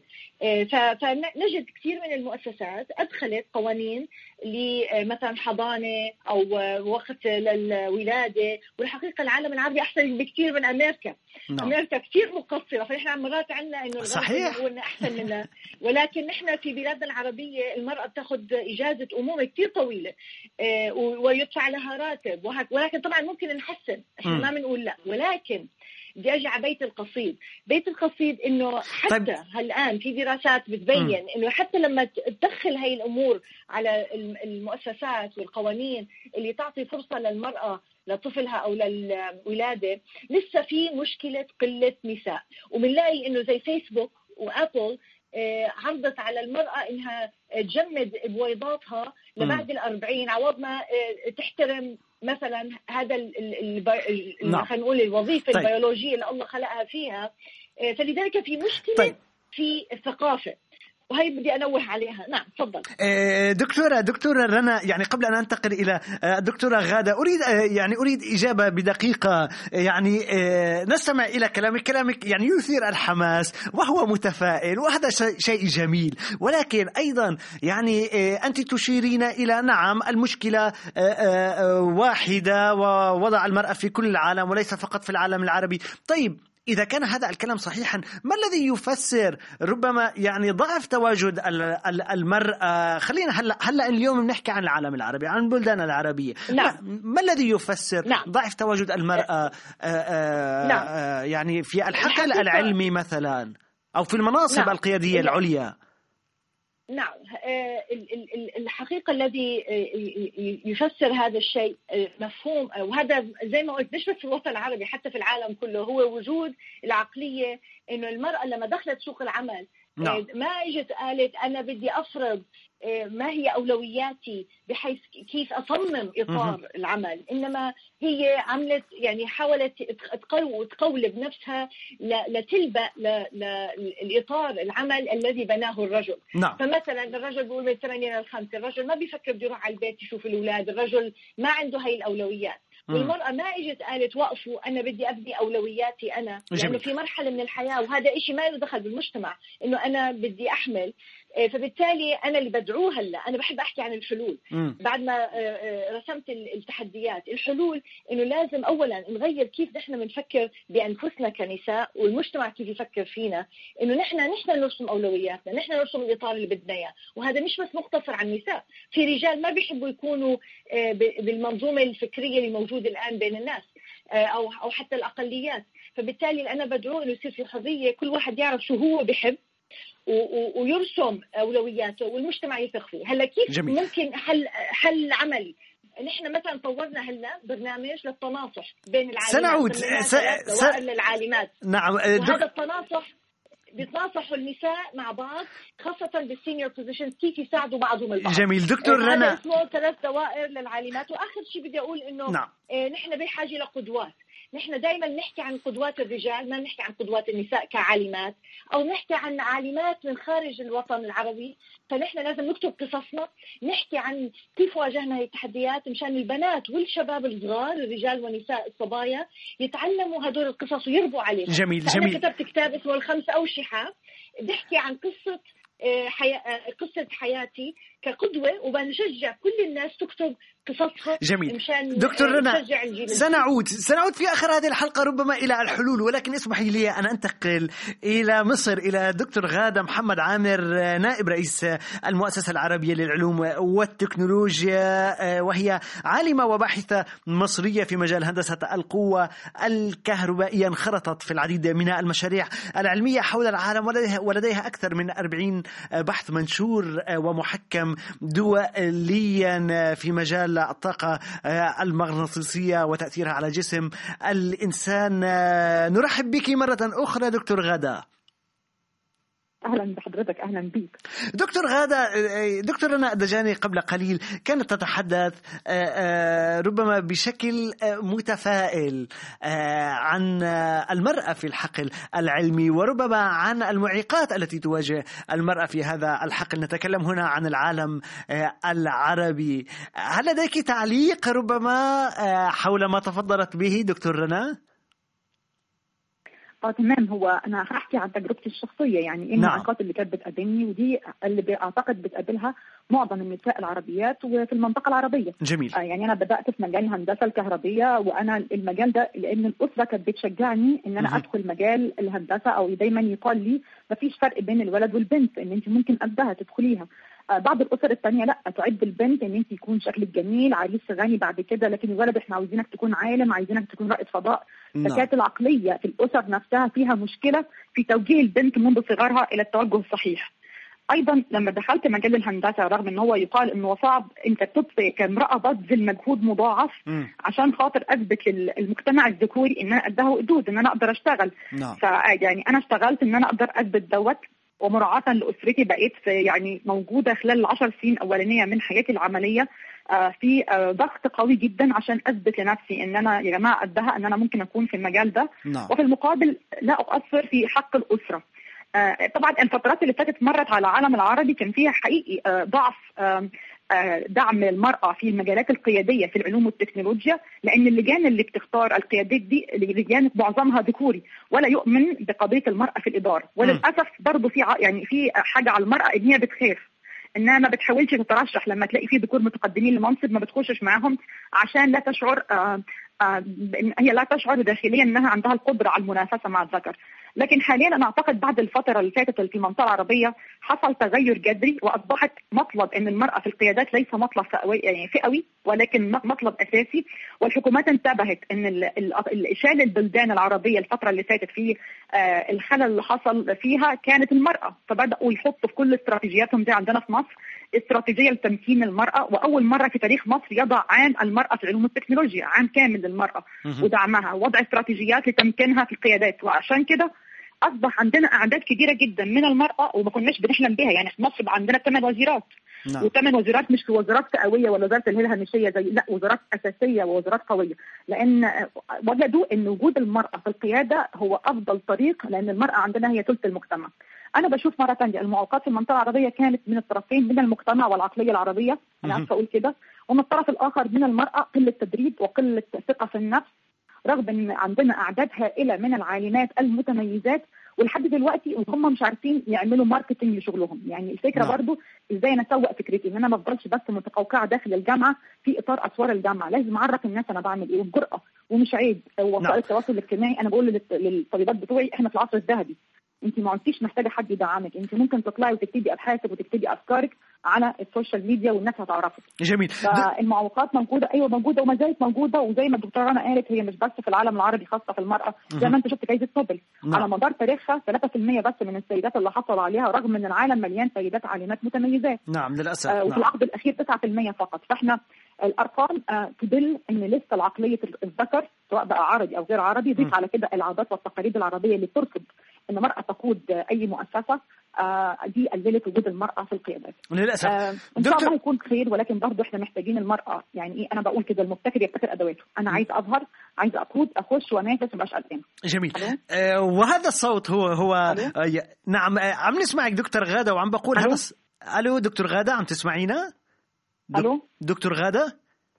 فنجد كثير من المؤسسات ادخلت قوانين لمثلا حضانه او وقت للولاده. والحقيقه العالم العربي احسن بكثير من امريكا. امريكا كثير مقصره، فنحن مرات عندنا انه صحيح انه احسن منا، ولكن نحن في بلادنا العربيه المراه بتاخذ اجازه امومه كثير طويله ويدفع لها راتب ولكن طبعا ممكن نحسن، احنا ما بنقول لا. ولكن بدي ارجع بيت القصيد. بيت القصيد انه حتى الان في دراسات بتبين انه حتى لما تدخل هاي الامور على المؤسسات والقوانين اللي تعطي فرصه للمراه لطفلها او للولاده، لسه في مشكله قله نساء. وبنلاقي انه زي فيسبوك وابل عرضت على المرأة إنها تجمد بويضاتها لبعد 40 عوض ما تحترم مثلا هذا خلينا نقول الوظيفة البيولوجية اللي الله خلقها فيها. فلذلك في مشكلة في الثقافة، وهي بدي أنوه عليها. نعم تفضل. دكتورة رنا، يعني قبل أن أنتقل إلى الدكتورة غادة أريد إجابة بدقيقة. يعني نستمع إلى كلامك يعني يثير الحماس وهو متفائل، وهذا شيء جميل. ولكن أيضا يعني أنت تشيرين إلى نعم المشكلة واحدة ووضع المرأة في كل العالم وليس فقط في العالم العربي. طيب إذا كان هذا الكلام صحيحا، ما الذي يفسر ربما يعني ضعف تواجد المرأة؟ خلينا هلا اليوم بنحكي عن العالم العربي، عن البلدان العربية. ما الذي يفسر ضعف تواجد المرأة يعني في الحقل العلمي مثلا أو في المناصب القيادية العليا؟ نعم، الحقيقة الذي يفسر هذا الشيء مفهوم، وهذا زي ما قلت مش بس في الوطن العربي حتى في العالم كله، هو وجود العقلية إنه المرأة لما دخلت سوق العمل ما اجت قالت أنا بدي أفرض ما هي أولوياتي بحيث كيف أصمم إطار العمل، إنما هي عملت يعني حاولت تقولب نفسها لتلبأ للإطار العمل الذي بناه الرجل. فمثلا الرجل بيقول من 8 ل5، الرجل ما بيفكر بده يروح على البيت يشوف الأولاد، الرجل ما عنده هاي الأولويات. والمرأة ما اجت قالت وقفوا أنا بدي أبني أولوياتي أنا، لأنه في مرحلة من الحياة وهذا إشي ما له دخل بالمجتمع إنه أنا بدي أحمل. فبالتالي أنا اللي بدعوه هلا، أنا بحب أحكي عن الحلول بعد ما رسمت التحديات. الحلول إنه لازم أولا نغير كيف نحن بنفكر بأنفسنا كنساء، والمجتمع كيف يفكر فينا، إنه نحن نرسم أولوياتنا، نحن نرسم الإطار اللي بدنا إياه. وهذا مش بس مقتصر على النساء، في رجال ما بيحبوا يكونوا بالمنظومة الفكرية اللي موجودة الآن بين الناس أو حتى الأقليات. فبالتالي أنا بدعو إنه يصير في حرية، كل واحد يعرف شو هو بيحب ويرسم أولوياته والمجتمع يثق فيه. هلا كيف جميل. ممكن حل عملي؟ نحن مثلا طورنا هلا برنامج للتناصح بين العالمات، سنعود للعالمات. نعم، وهذا التناصح بيتناصحوا النساء مع بعض خاصة بالسينيور بوزيشنز كيف يساعدوا بعضهم البعض. جميل دكتور رنا. هذا اسمه 3 دوائر للعالمات. وآخر شيء بدي أقول إنه نحن بحاجة لقدوات. نحن دائما نحكي عن قدوات الرجال، ما نحكي عن قدوات النساء كعالمات، أو نحكي عن عالمات من خارج الوطن العربي. فنحن لازم نكتب قصصنا، نحكي عن كيف واجهنا هذه التحديات مشان البنات والشباب الصغار، الرجال والنساء الصبايا، يتعلموا هدول القصص ويربوا عليها. جميل. أنا كتبت كتاب اسمه 5 أوشحة، بحكي عن قصة حياتي كقدوة، وبنشجع كل الناس تكتب قصصها. جميل. مشان دكتور رنا، نشجع الجيل سنعود في آخر هذه الحلقة ربما إلى الحلول، ولكن اسمحي لي أن أنتقل إلى مصر، إلى دكتور غادة محمد عامر، نائب رئيس المؤسسة العربية للعلوم والتكنولوجيا، وهي عالمة وباحثة مصرية في مجال هندسة القوة الكهربائية، انخرطت في العديد من المشاريع العلمية حول العالم، ولديها أكثر من 40 بحث منشور ومحكم دوليا في مجال الطاقة المغناطيسية وتأثيرها على جسم الإنسان. نرحب بك مرة أخرى دكتور غادة. أهلا بحضرتك، أهلا بيك دكتور غادة. دكتور رنا الدجاني قبل قليل كانت تتحدث ربما بشكل متفائل عن المرأة في الحقل العلمي، وربما عن المعيقات التي تواجه المرأة في هذا الحقل. نتكلم هنا عن العالم العربي. هل لديك تعليق ربما حول ما تفضلت به دكتور رنا؟ تمام. هو انا هحكي عن تجربتي الشخصيه، يعني ايه المعوقات اللي كانت بتقابلني، ودي اللي اعتقد بتقابلها معظم النساء العربيات وفي المنطقه العربيه. جميل. يعني انا بدات في مجال الهندسه الكهربيه، وانا المجال ده لان الاسره كانت بتشجعني ان انا ادخل مجال الهندسه، او دايما يقال لي مفيش فرق بين الولد والبنت، ان انت ممكن قدها تدخليها. بعض الاسر الثانيه لا، تعد البنت ان انت يكون شكلك جميل، عريس غني بعد كده، لكن الولد احنا عاوزينك تكون عالم، عايزينك تكون رائد فضاء. فكانت العقليه في الاسر نفسها فيها مشكله في توجيه البنت منذ صغرها الى التوجه الصحيح. ايضا لما دخلت مجال الهندسه، رغم ان هو يقال انه صعب، انت تبقى كامراه بذل مجهود مضاعف عشان خاطر اثبت للمجتمع الذكوري ان انا قدها وقدود، ان انا اقدر اشتغل. فيعني انا اشتغلت ان انا اقدر اثبت دوت، ومراعاة لأسرتي بقيت يعني موجودة خلال ال10 سنين الأولانية من حياتي العملية في ضغط قوي جدا عشان أثبت لنفسي إن أنا يا جماعة قدها، إن أنا ممكن أكون في المجال ده. وفي المقابل لا أؤثر في حق الأسرة. طبعا الفترات اللي فاتت مرت على العالم العربي كان فيها حقيقي ضعف دعم المرأة في المجالات القيادية في العلوم والتكنولوجيا، لأن اللجان اللي بتختار القيادات دي لجان معظمها ذكوري ولا يؤمن بقضية المرأة في الإدارة. وللأسف برضه في حاجة على المرأة إن هي بتخاف، إنها ما بتحاولش تترشح لما تلاقي في ذكور متقدمين لمنصب، ما بتخشش معاهم عشان لا تشعر هي لا تشعر داخليا إنها عندها القدرة على المنافسة مع الذكر. لكن حاليا أنا أعتقد بعد الفترة اللي فاتت في المنطقة العربية حصل تغير جذري، وأصبحت مطلب أن المرأة في القيادات ليس مطلب فئوي ولكن مطلب أساسي. والحكومات انتبهت أن الإشال البلدان العربية الفترة اللي فاتت في الخلل اللي حصل فيها كانت المرأة، فبدأوا يحطوا في كل استراتيجياتهم دي عندنا في مصر استراتيجية لتمكين المرأة. وأول مرة في تاريخ مصر يضع عام المرأة في علوم التكنولوجيا، عام كامل للمرأة ودعمها، ووضع استراتيجيات لتمكينها في القيادات. وعشان كده أصبح عندنا أعداد كبيرة جدا من المرأة وما كناش بنحلم بها. يعني في مصر عندنا 8 وزيرات، و8 وزيرات مش في وزارات فئوية ولا وزارة اللي هي الهامشية زي، لا، وزارات أساسية ووزارات قوية، لأن وجدوا أن وجود المرأة في القيادة هو أفضل طريق، لأن المرأة عندنا هي ثلث المجتمع. أنا بشوف مرة ثانية المعوقات في المنطقة العربية كانت من الطرفين، من المجتمع والعقلية العربية، أنا عارفة أقول كده، ومن الطرف الآخر من المرأة قلة تدريب وقلة ثقة في النفس، رغم أن عندنا أعداد هائلة من العالمات المتميزات ولحد دلوقتي وهم مش عارفين يعملوا ماركتنج لشغلهم. يعني الفكرة برضو ازاي انا اسوق فكرتي، ان انا ما افضلش بس متقوقعة داخل الجامعة في اطار اسوار الجامعة، لازم اعرف الناس انا بعمل ايه، وبجرأة ومش عيب. وسائل التواصل الاجتماعي انا بقول للطالبات بتوعي احنا في العصر الذهبي، انت ما عندكيش محتاجه حد يدعمك، انت ممكن تطلعي وتكتبي ابحاثك وتكتبي افكارك على السوشيال ميديا والناس هتعرفك. جميل. المعوقات موجوده، ايوه موجوده وما زالت موجوده، وزي ما الدكتوره رنا قالت هي مش بس في العالم العربي، خاصه في المراه. زي ما انت شفت جائزه نوبل على مدار تاريخها 3% بس من السيدات اللي حصلوا عليها، رغم ان العالم مليان سيدات عالمات متميزات. نعم للاسف. وفي العقد الاخير 9% فقط. فاحنا الارقام تدل ان لسه العقليه الذكر سواء بقى عربي او غير عربي، ضيف على كده العادات والتقاليد العربيه اللي ترفض ان المراه تقود اي مؤسسه، دي قللت وجود المراه في القيادات للاسف. ان شاء الله يكون خير، ولكن برضه احنا محتاجين المراه. يعني ايه، انا بقول كده المبتكر يبتكر ادواته. انا عايز اظهر، عايز اقود، اخش وانافس ومبقاش قلقان. جميل. وهذا الصوت هو نعم عم نسمعك دكتور غادة، وعم بقول هذا الو دكتور غادة، عم تسمعينا؟ الو دكتور غادة،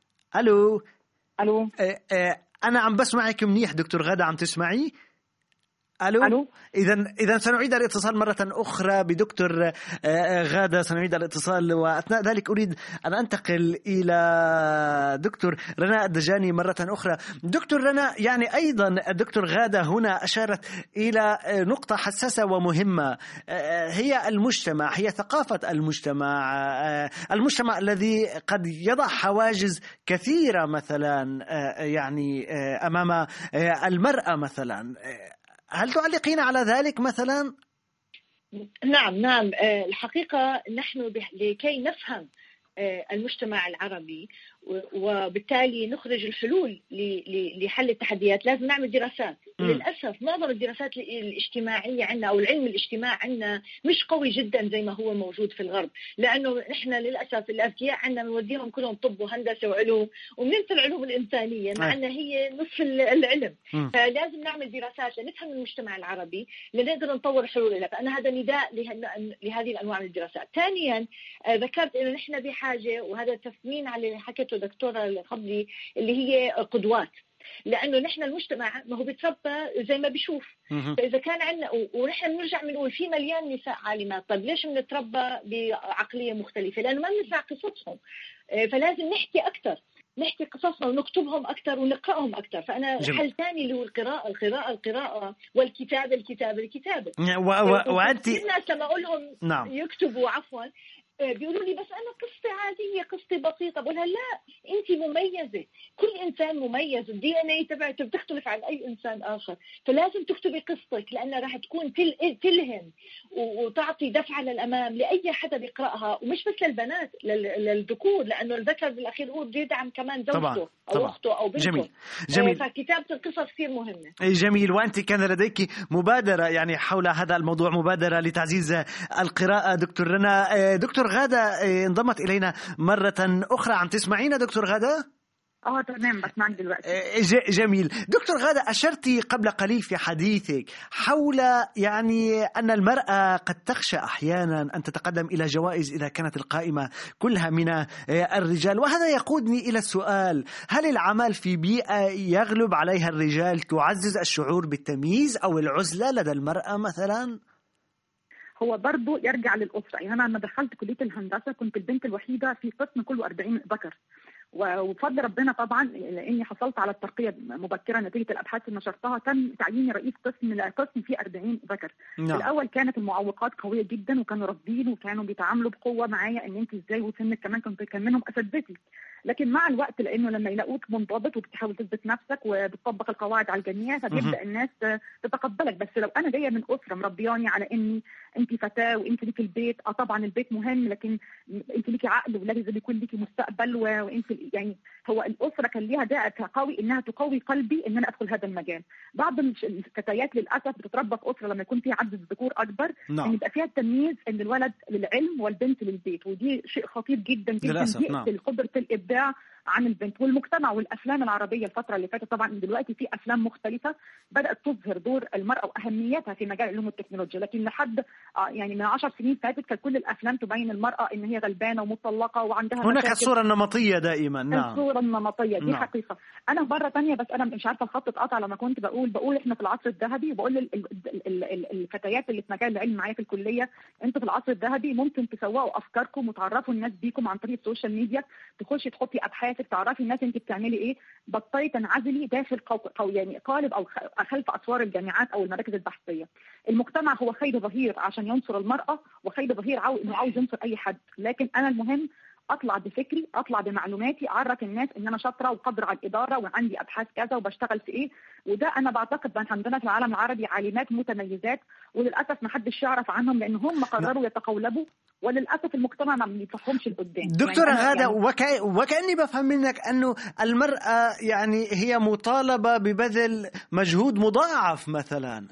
الو الو. انا عم بسمعك منيح دكتور غادة، عم تسمعي؟ ألو. إذا سنعيد الاتصال مرة أخرى بدكتور غادة، سنعيد الاتصال، وأثناء ذلك أريد أن أنتقل إلى دكتور رنا الدجاني مرة أخرى. دكتور رنا، يعني أيضا الدكتور غادة هنا أشارت إلى نقطة حساسة ومهمة، هي المجتمع، هي ثقافة المجتمع الذي قد يضع حواجز كثيرة مثلا يعني أمام المرأة مثلا. هل تعلقين على ذلك مثلا؟ نعم. الحقيقة نحن لكي نفهم المجتمع العربي وبالتالي نخرج الحلول لحل التحديات لازم نعمل دراسات. للأسف معظم الدراسات الاجتماعية عندنا أو العلم الاجتماعي عندنا مش قوي جدا زي ما هو موجود في الغرب، لأنه إحنا للأسف الأذكياء عندنا بنوديهم كلهم طب وهندسة وعلوم وبننسى العلوم الإنسانية مع أنها هي نصف العلم. فلازم نعمل دراسات لنفهم المجتمع العربي لنقدر نطور حلول له. فأنا هذا نداء لهذه الأنواع من الدراسات. ثانيا ذكرت إنه نحن بحاجة، وهذا تثمين على اللي حكته دكتورة قبلي، اللي هي قدوات، لأنه نحن المجتمع ما هو بيتربى زي ما بيشوف. فإذا كان عندنا ونحن بنرجع بنقول في مليان نساء عالمات، طيب ليش بنتربى بعقلية مختلفة؟ لأنه ما بنسمع قصصهم. فلازم نحكي أكثر، نحكي قصصنا ونكتبهم أكثر ونقرأهم أكثر. فأنا حل ثاني اللي هو القراءة والكتابة. وأنت الناس لما أقول لهم يكتبوا بيقولوا لي بس أنا قصتي عادية، قصتي بسيطة. بقولها لا، أنت مميزة، كل إنسان مميز، الDNA تبعته بتختلف عن أي إنسان آخر. فلازم تكتبي قصتك لأنها راح تكون تلهم وتعطي دفعة للأمام لأي حدا بيقرأها، ومش بس للبنات، للذكور، لأنه الذكر بالأخير هو بيدعم كمان زوجته أو أخته أو بنته. جميل. فكتابة القصص كثير مهمة. جميل. وأنت كان لديك مبادرة يعني حول هذا الموضوع، مبادرة لتعزيز القراءة. دكتور رنا، دكتور غادة انضمت إلينا مرة أخرى. عم تسمعينا دكتور غادة؟ تمام، بسمعك دلوقتي. جميل. دكتور غادة، أشرتي قبل قليل في حديثك حول يعني أن المرأة قد تخشى أحيانا أن تتقدم إلى جوائز إذا كانت القائمة كلها من الرجال، وهذا يقودني إلى السؤال: هل العمل في بيئة يغلب عليها الرجال تعزز الشعور بالتمييز أو العزلة لدى المرأة مثلا؟ هو برضو يرجع للأسرة. يعني أنا لما دخلت كلية الهندسة كنت البنت الوحيدة في قسم كله 40 ذكر، وبفضل ربنا طبعا لاني حصلت على الترقيه مبكره نتيجه الابحاث اللي نشرتها تم تعييني رئيس قسم فيه 40 ذكر. الاول كانت المعوقات قويه جدا وكانوا رافضين وكانوا بيتعاملوا بقوه معايا ان انت ازاي، وسنك كمان كان منهم اساتذتي. لكن مع الوقت لانه لما يلاقوك منضبط وبتحاول تثبت نفسك وبتطبق القواعد على الجميع فبيبدا الناس تتقبلك. بس لو انا جايه من اسره مربياني على اني انت فتاه وانت ليكي البيت، طبعا البيت مهم، لكن انت ليكي عقل ولازم يكون ليكي مستقبل، وانت يعني هو الاسره كان ليها داعي قوي انها تقوي قلبي ان انا ادخل هذا المجال. بعض الفتيات للاسف بتتربى في اسره لما يكون فيها عدد ذكور اكبر ان يبقى فيها التمييز ان الولد للعلم والبنت للبيت، ودي شيء خطير جدا جدا بيقتل قدره الابداع عن البنت. والمجتمع والافلام العربيه الفتره اللي فاتت، طبعا دلوقتي في افلام مختلفه بدات تظهر دور المراه واهميتها في مجال العلوم والتكنولوجيا، لكن لحد يعني من 10 سنين فاتت كانت كل الافلام تبين المراه ان هي غلبانه ومطلقه وعندها هناك الصوره النمطيه دائما. الصوره النمطيه دي حقيقه. انا مره ثانيه بس انا مش عارفه الخط اتقطع لما كنت بقول احنا في العصر الذهبي، وبقول الفتيات اللي في مجال العلم معايا في الكليه انتوا في العصر الذهبي ممكن تسوقوا افكاركم وتعرفوا الناس بيكم عن طريق السوشيال ميديا، تخشي تحطي ابحاثك، تعرفي الناس انت بتعملي ايه، بطلي تنعزلي داخل يعني قالب او خلف اسوار الجامعات او المراكز البحثيه. المجتمع هو خير ظهير عشان ينصر المراه، وخير ظهير انه عاوز ينصر اي حد، لكن انا المهم اطلع بفكري، اطلع بمعلوماتي، اعرف الناس ان انا شاطره وقادره على الاداره وعندي ابحاث كذا وبشتغل في ايه. وده انا بعتقد ان عندنا في العالم العربي عالمات متميزات وللاسف ما حدش يعرف عنهم لان هم قرروا يتقولبوا، وللاسف المجتمع ما بيصحهمش لقدام. دكتوره غاده، وكاني بفهم منك انه المراه يعني هي مطالبه ببذل مجهود مضاعف مثلا.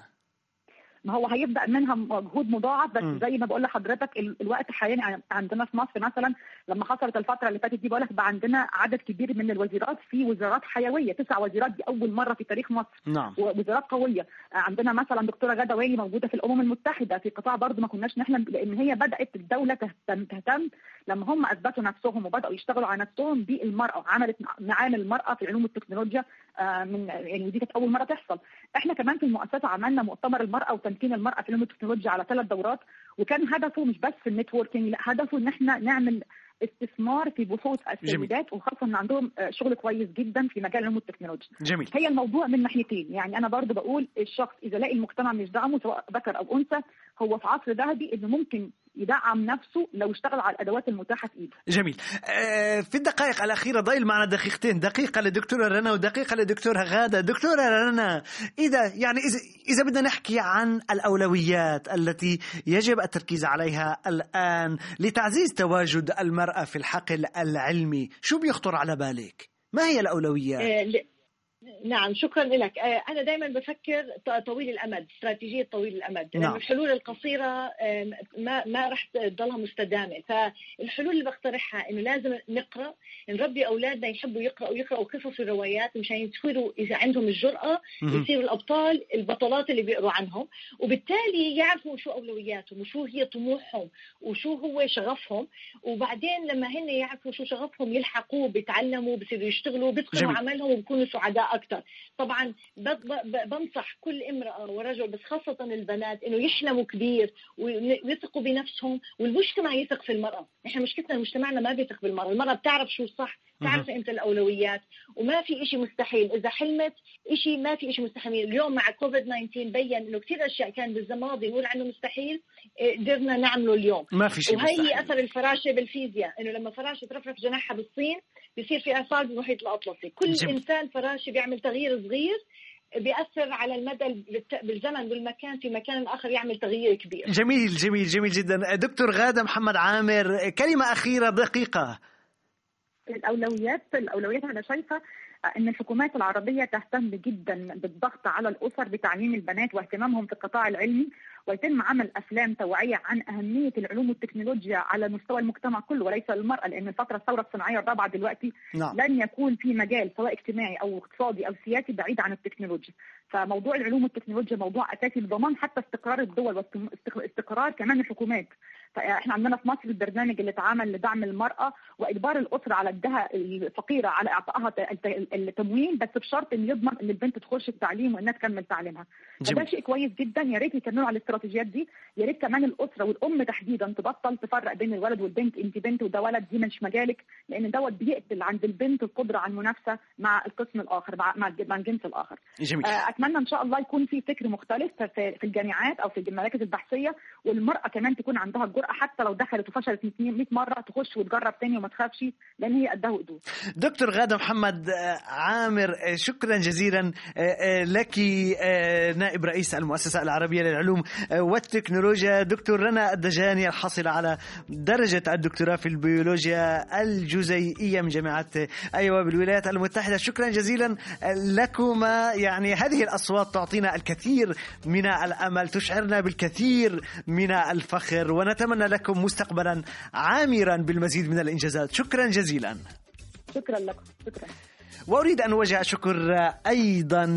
ما هو هيبدا منها مجهود مضاعف، بس زي ما بقول لحضرتك الوقت حاليا عندنا في مصر مثلا لما حصلت الفتره اللي فاتت دي بقول لك بقى عندنا عدد كبير من الوزيرات في وزارات حيويه، 9 وزيرات دي اول مره في تاريخ مصر. ووزارات قويه. عندنا مثلا دكتوره غاده ويلي موجوده في الامم المتحده في قطاع برضه ما كناش نحلم، لان هي بدات الدوله تهتم لما هم اثبتوا نفسهم وبداوا يشتغلوا على نفسهم بالمراه، عملت معامل المراه في العلوم والتكنولوجيا، من يعني دي كانت اول مره تحصل. احنا كمان في المؤسسه عملنا مؤتمر المراه وتمكين المراه في علوم التكنولوجيا على 3 دورات، وكان هدفه مش بس النتوركينج، لا هدفه ان احنا نعمل استثمار في بحوث السيدات، وخاصه ان عندهم شغل كويس جدا في مجال علوم التكنولوجيا. جميل. هي الموضوع من ناحيتين، يعني انا برضو بقول الشخص اذا لاقي المجتمع مش دعمه سواء ذكر او انثى، هو في عصر ذهبي انه ممكن يدعم نفسه لو اشتغل على الادوات المتاحه في ايده. جميل. في الدقائق الاخيره ضايل معنا دقيقتين، دقيقه للدكتوره رنا ودقيقه للدكتوره غاده. دكتوره رنا، اذا بدنا نحكي عن الاولويات التي يجب التركيز عليها الان لتعزيز تواجد المراه في الحقل العلمي، شو بيخطر على بالك؟ ما هي الاولويات؟ نعم، شكرا لك. أنا دائما بفكر طويل الأمد، استراتيجية طويل الأمد. نعم. الحلول القصيرة ما رح تضلها مستدامة، فالحلول اللي بقترحها إنه لازم نقرأ، نربي أولادنا يحبوا يقرأوا قصص وروايات مشان يصيروا إذا عندهم الجرأة يصيروا الأبطال البطلات اللي بيقروا عنهم، وبالتالي يعرفوا شو أولوياتهم وشو هي طموحهم وشو هو شغفهم، وبعدين لما هن يعرفوا شو شغفهم يلحقوا، بيتعلموا، بيصيروا يشتغلوا، بيتقنوا عملهم وبيكونوا سعداء أكتر. طبعا بنصح كل امرأة ورجل بس خاصة البنات إنه يحلموا كبير ويثقوا بنفسهم، والمجتمع يثق في المرأة. إحنا مشكلتنا مجتمعنا ما بيثق بالمرأة، المرأة بتعرف شو صح، تعرف إمتى الأولويات، وما في إشي مستحيل. إذا حلمت إشي ما في إشي مستحيل. اليوم مع كوفيد-19 بين إنه كثير أشياء كان بالماضي نقول عنه مستحيل قدرنا نعمله اليوم. ما في شيء مستحيل. وهي أثر الفراشة بالفيزياء، إنه لما فراشة ترفرف جناحها بالصين بيصير في آثار بالمحيط الأطلسي. كل إنسان فراشة بيعمل تغيير صغير بيأثر على المدى بالزمن والمكان، في مكان آخر يعمل تغيير كبير. جميل جميل جميل جدا. دكتور غادة محمد عامر، كلمة أخيرة دقيقة. الأولويات أنا شايفة أن الحكومات العربية تهتم جدا بالضغط على الأسر بتعليم البنات واهتمامهم في القطاع العلمي، ويتم عمل أفلام توعية عن أهمية العلوم والتكنولوجيا على مستوى المجتمع كله وليس للمرأة، لأن الفترة الثورة الصناعية الرابعة دلوقتي لن يكون في مجال سواء اجتماعي أو اقتصادي أو سياسي بعيد عن التكنولوجيا. فموضوع العلوم والتكنولوجيا موضوع أساسي لضمان حتى استقرار الدول واستقرار كمان الحكومات. فاحنا عندنا في مصر البرنامج اللي اتعمل لدعم المرأة وإجبار الأسرة على ادها الفقيرة على إعطائها التموين، بس بشرط إن يضمن إن البنت تخش التعليم وإنها تكمل تعليمها. ده شيء كويس جدا، يا ريت يكملوا على الاستراتيجيات دي. يا ريت كمان الأسرة والأم تحديدا تبطل تفرق بين الولد والبنت، أنت بنت وده ولد، دي مش مجالك، لأن دوت بيقتل عند البنت القدرة على المنافسة مع القسم الآخر، مع الجنس الآخر. جميل. أتمنى إن شاء الله يكون في فكر مختلف في الجامعات أو في المراكز البحثية، والمرأة كمان تكون عندها الجرأة حتى لو دخلت وفشلت 100 مرة تخش وتجرب تاني وما تخافش، لأن هي قدها وقدود. دكتور غادة محمد عامر، شكرا جزيلا لك، نائب رئيس المؤسسة العربية للعلوم والتكنولوجيا. دكتور رنا الدجاني الحاصلة على درجة الدكتوراه في البيولوجيا الجزيئية من جامعة أيوا بالولايات المتحدة، شكرا جزيلا لكما. يعني هذه الأصوات تعطينا الكثير من الأمل، تشعرنا بالكثير من الفخر، ونتمنى لكم مستقبلا عامرا بالمزيد من الإنجازات. شكرا جزيلا. شكرا لكم. شكرا. وأريد أن أوجه الشكر أيضا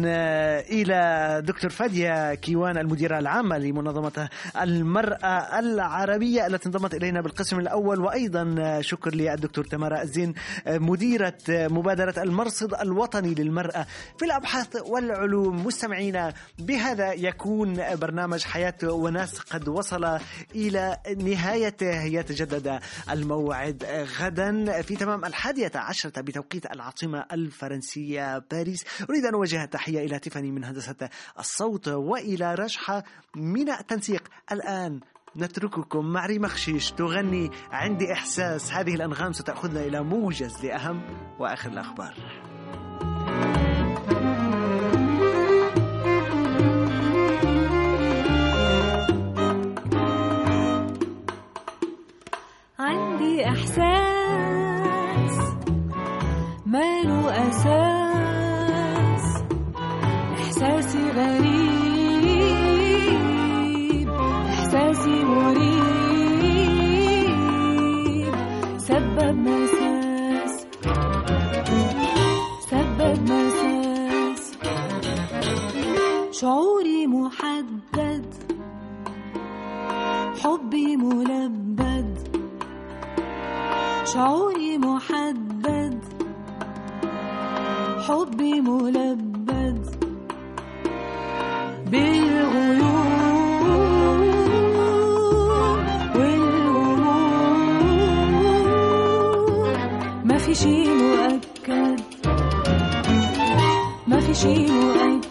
إلى دكتور فادية كيوان المديرة العامة لمنظمة المرأة العربية التي انضمت إلينا بالقسم الأول، وأيضا شكر للدكتور تمارا الزين مديرة مبادرة المرصد الوطني للمرأة في الأبحاث والعلوم. مستمعينا، بهذا يكون برنامج حياة وناس قد وصل إلى نهايته. يتجدد الموعد غدا في تمام 11 بتوقيت العاصمة الفرنسية باريس. أريد أن أوجه تحية إلى تيفاني من هندسة الصوت وإلى رجحة من التنسيق. الآن نترككم مع ريم خشيش تغني عندي إحساس. هذه الأنغام ستأخذنا إلى موجز لأهم وآخر الأخبار. عندي إحساس ما له أساس، إحساسي غريب، إحساسي مريب، سبب مساس، سبب مساس، شعوري محدد، حبي ملبد، شعوري محدد، حبي ملبد بالغيوم والغموم، ما في شي مؤكد، ما في شي مؤكد.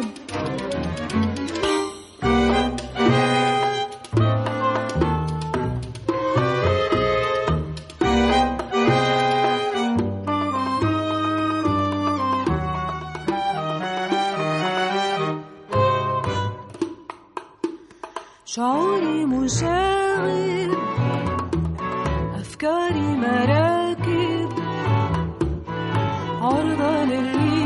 شعوري مشاغب، أفكاري مراكب عرضة للريح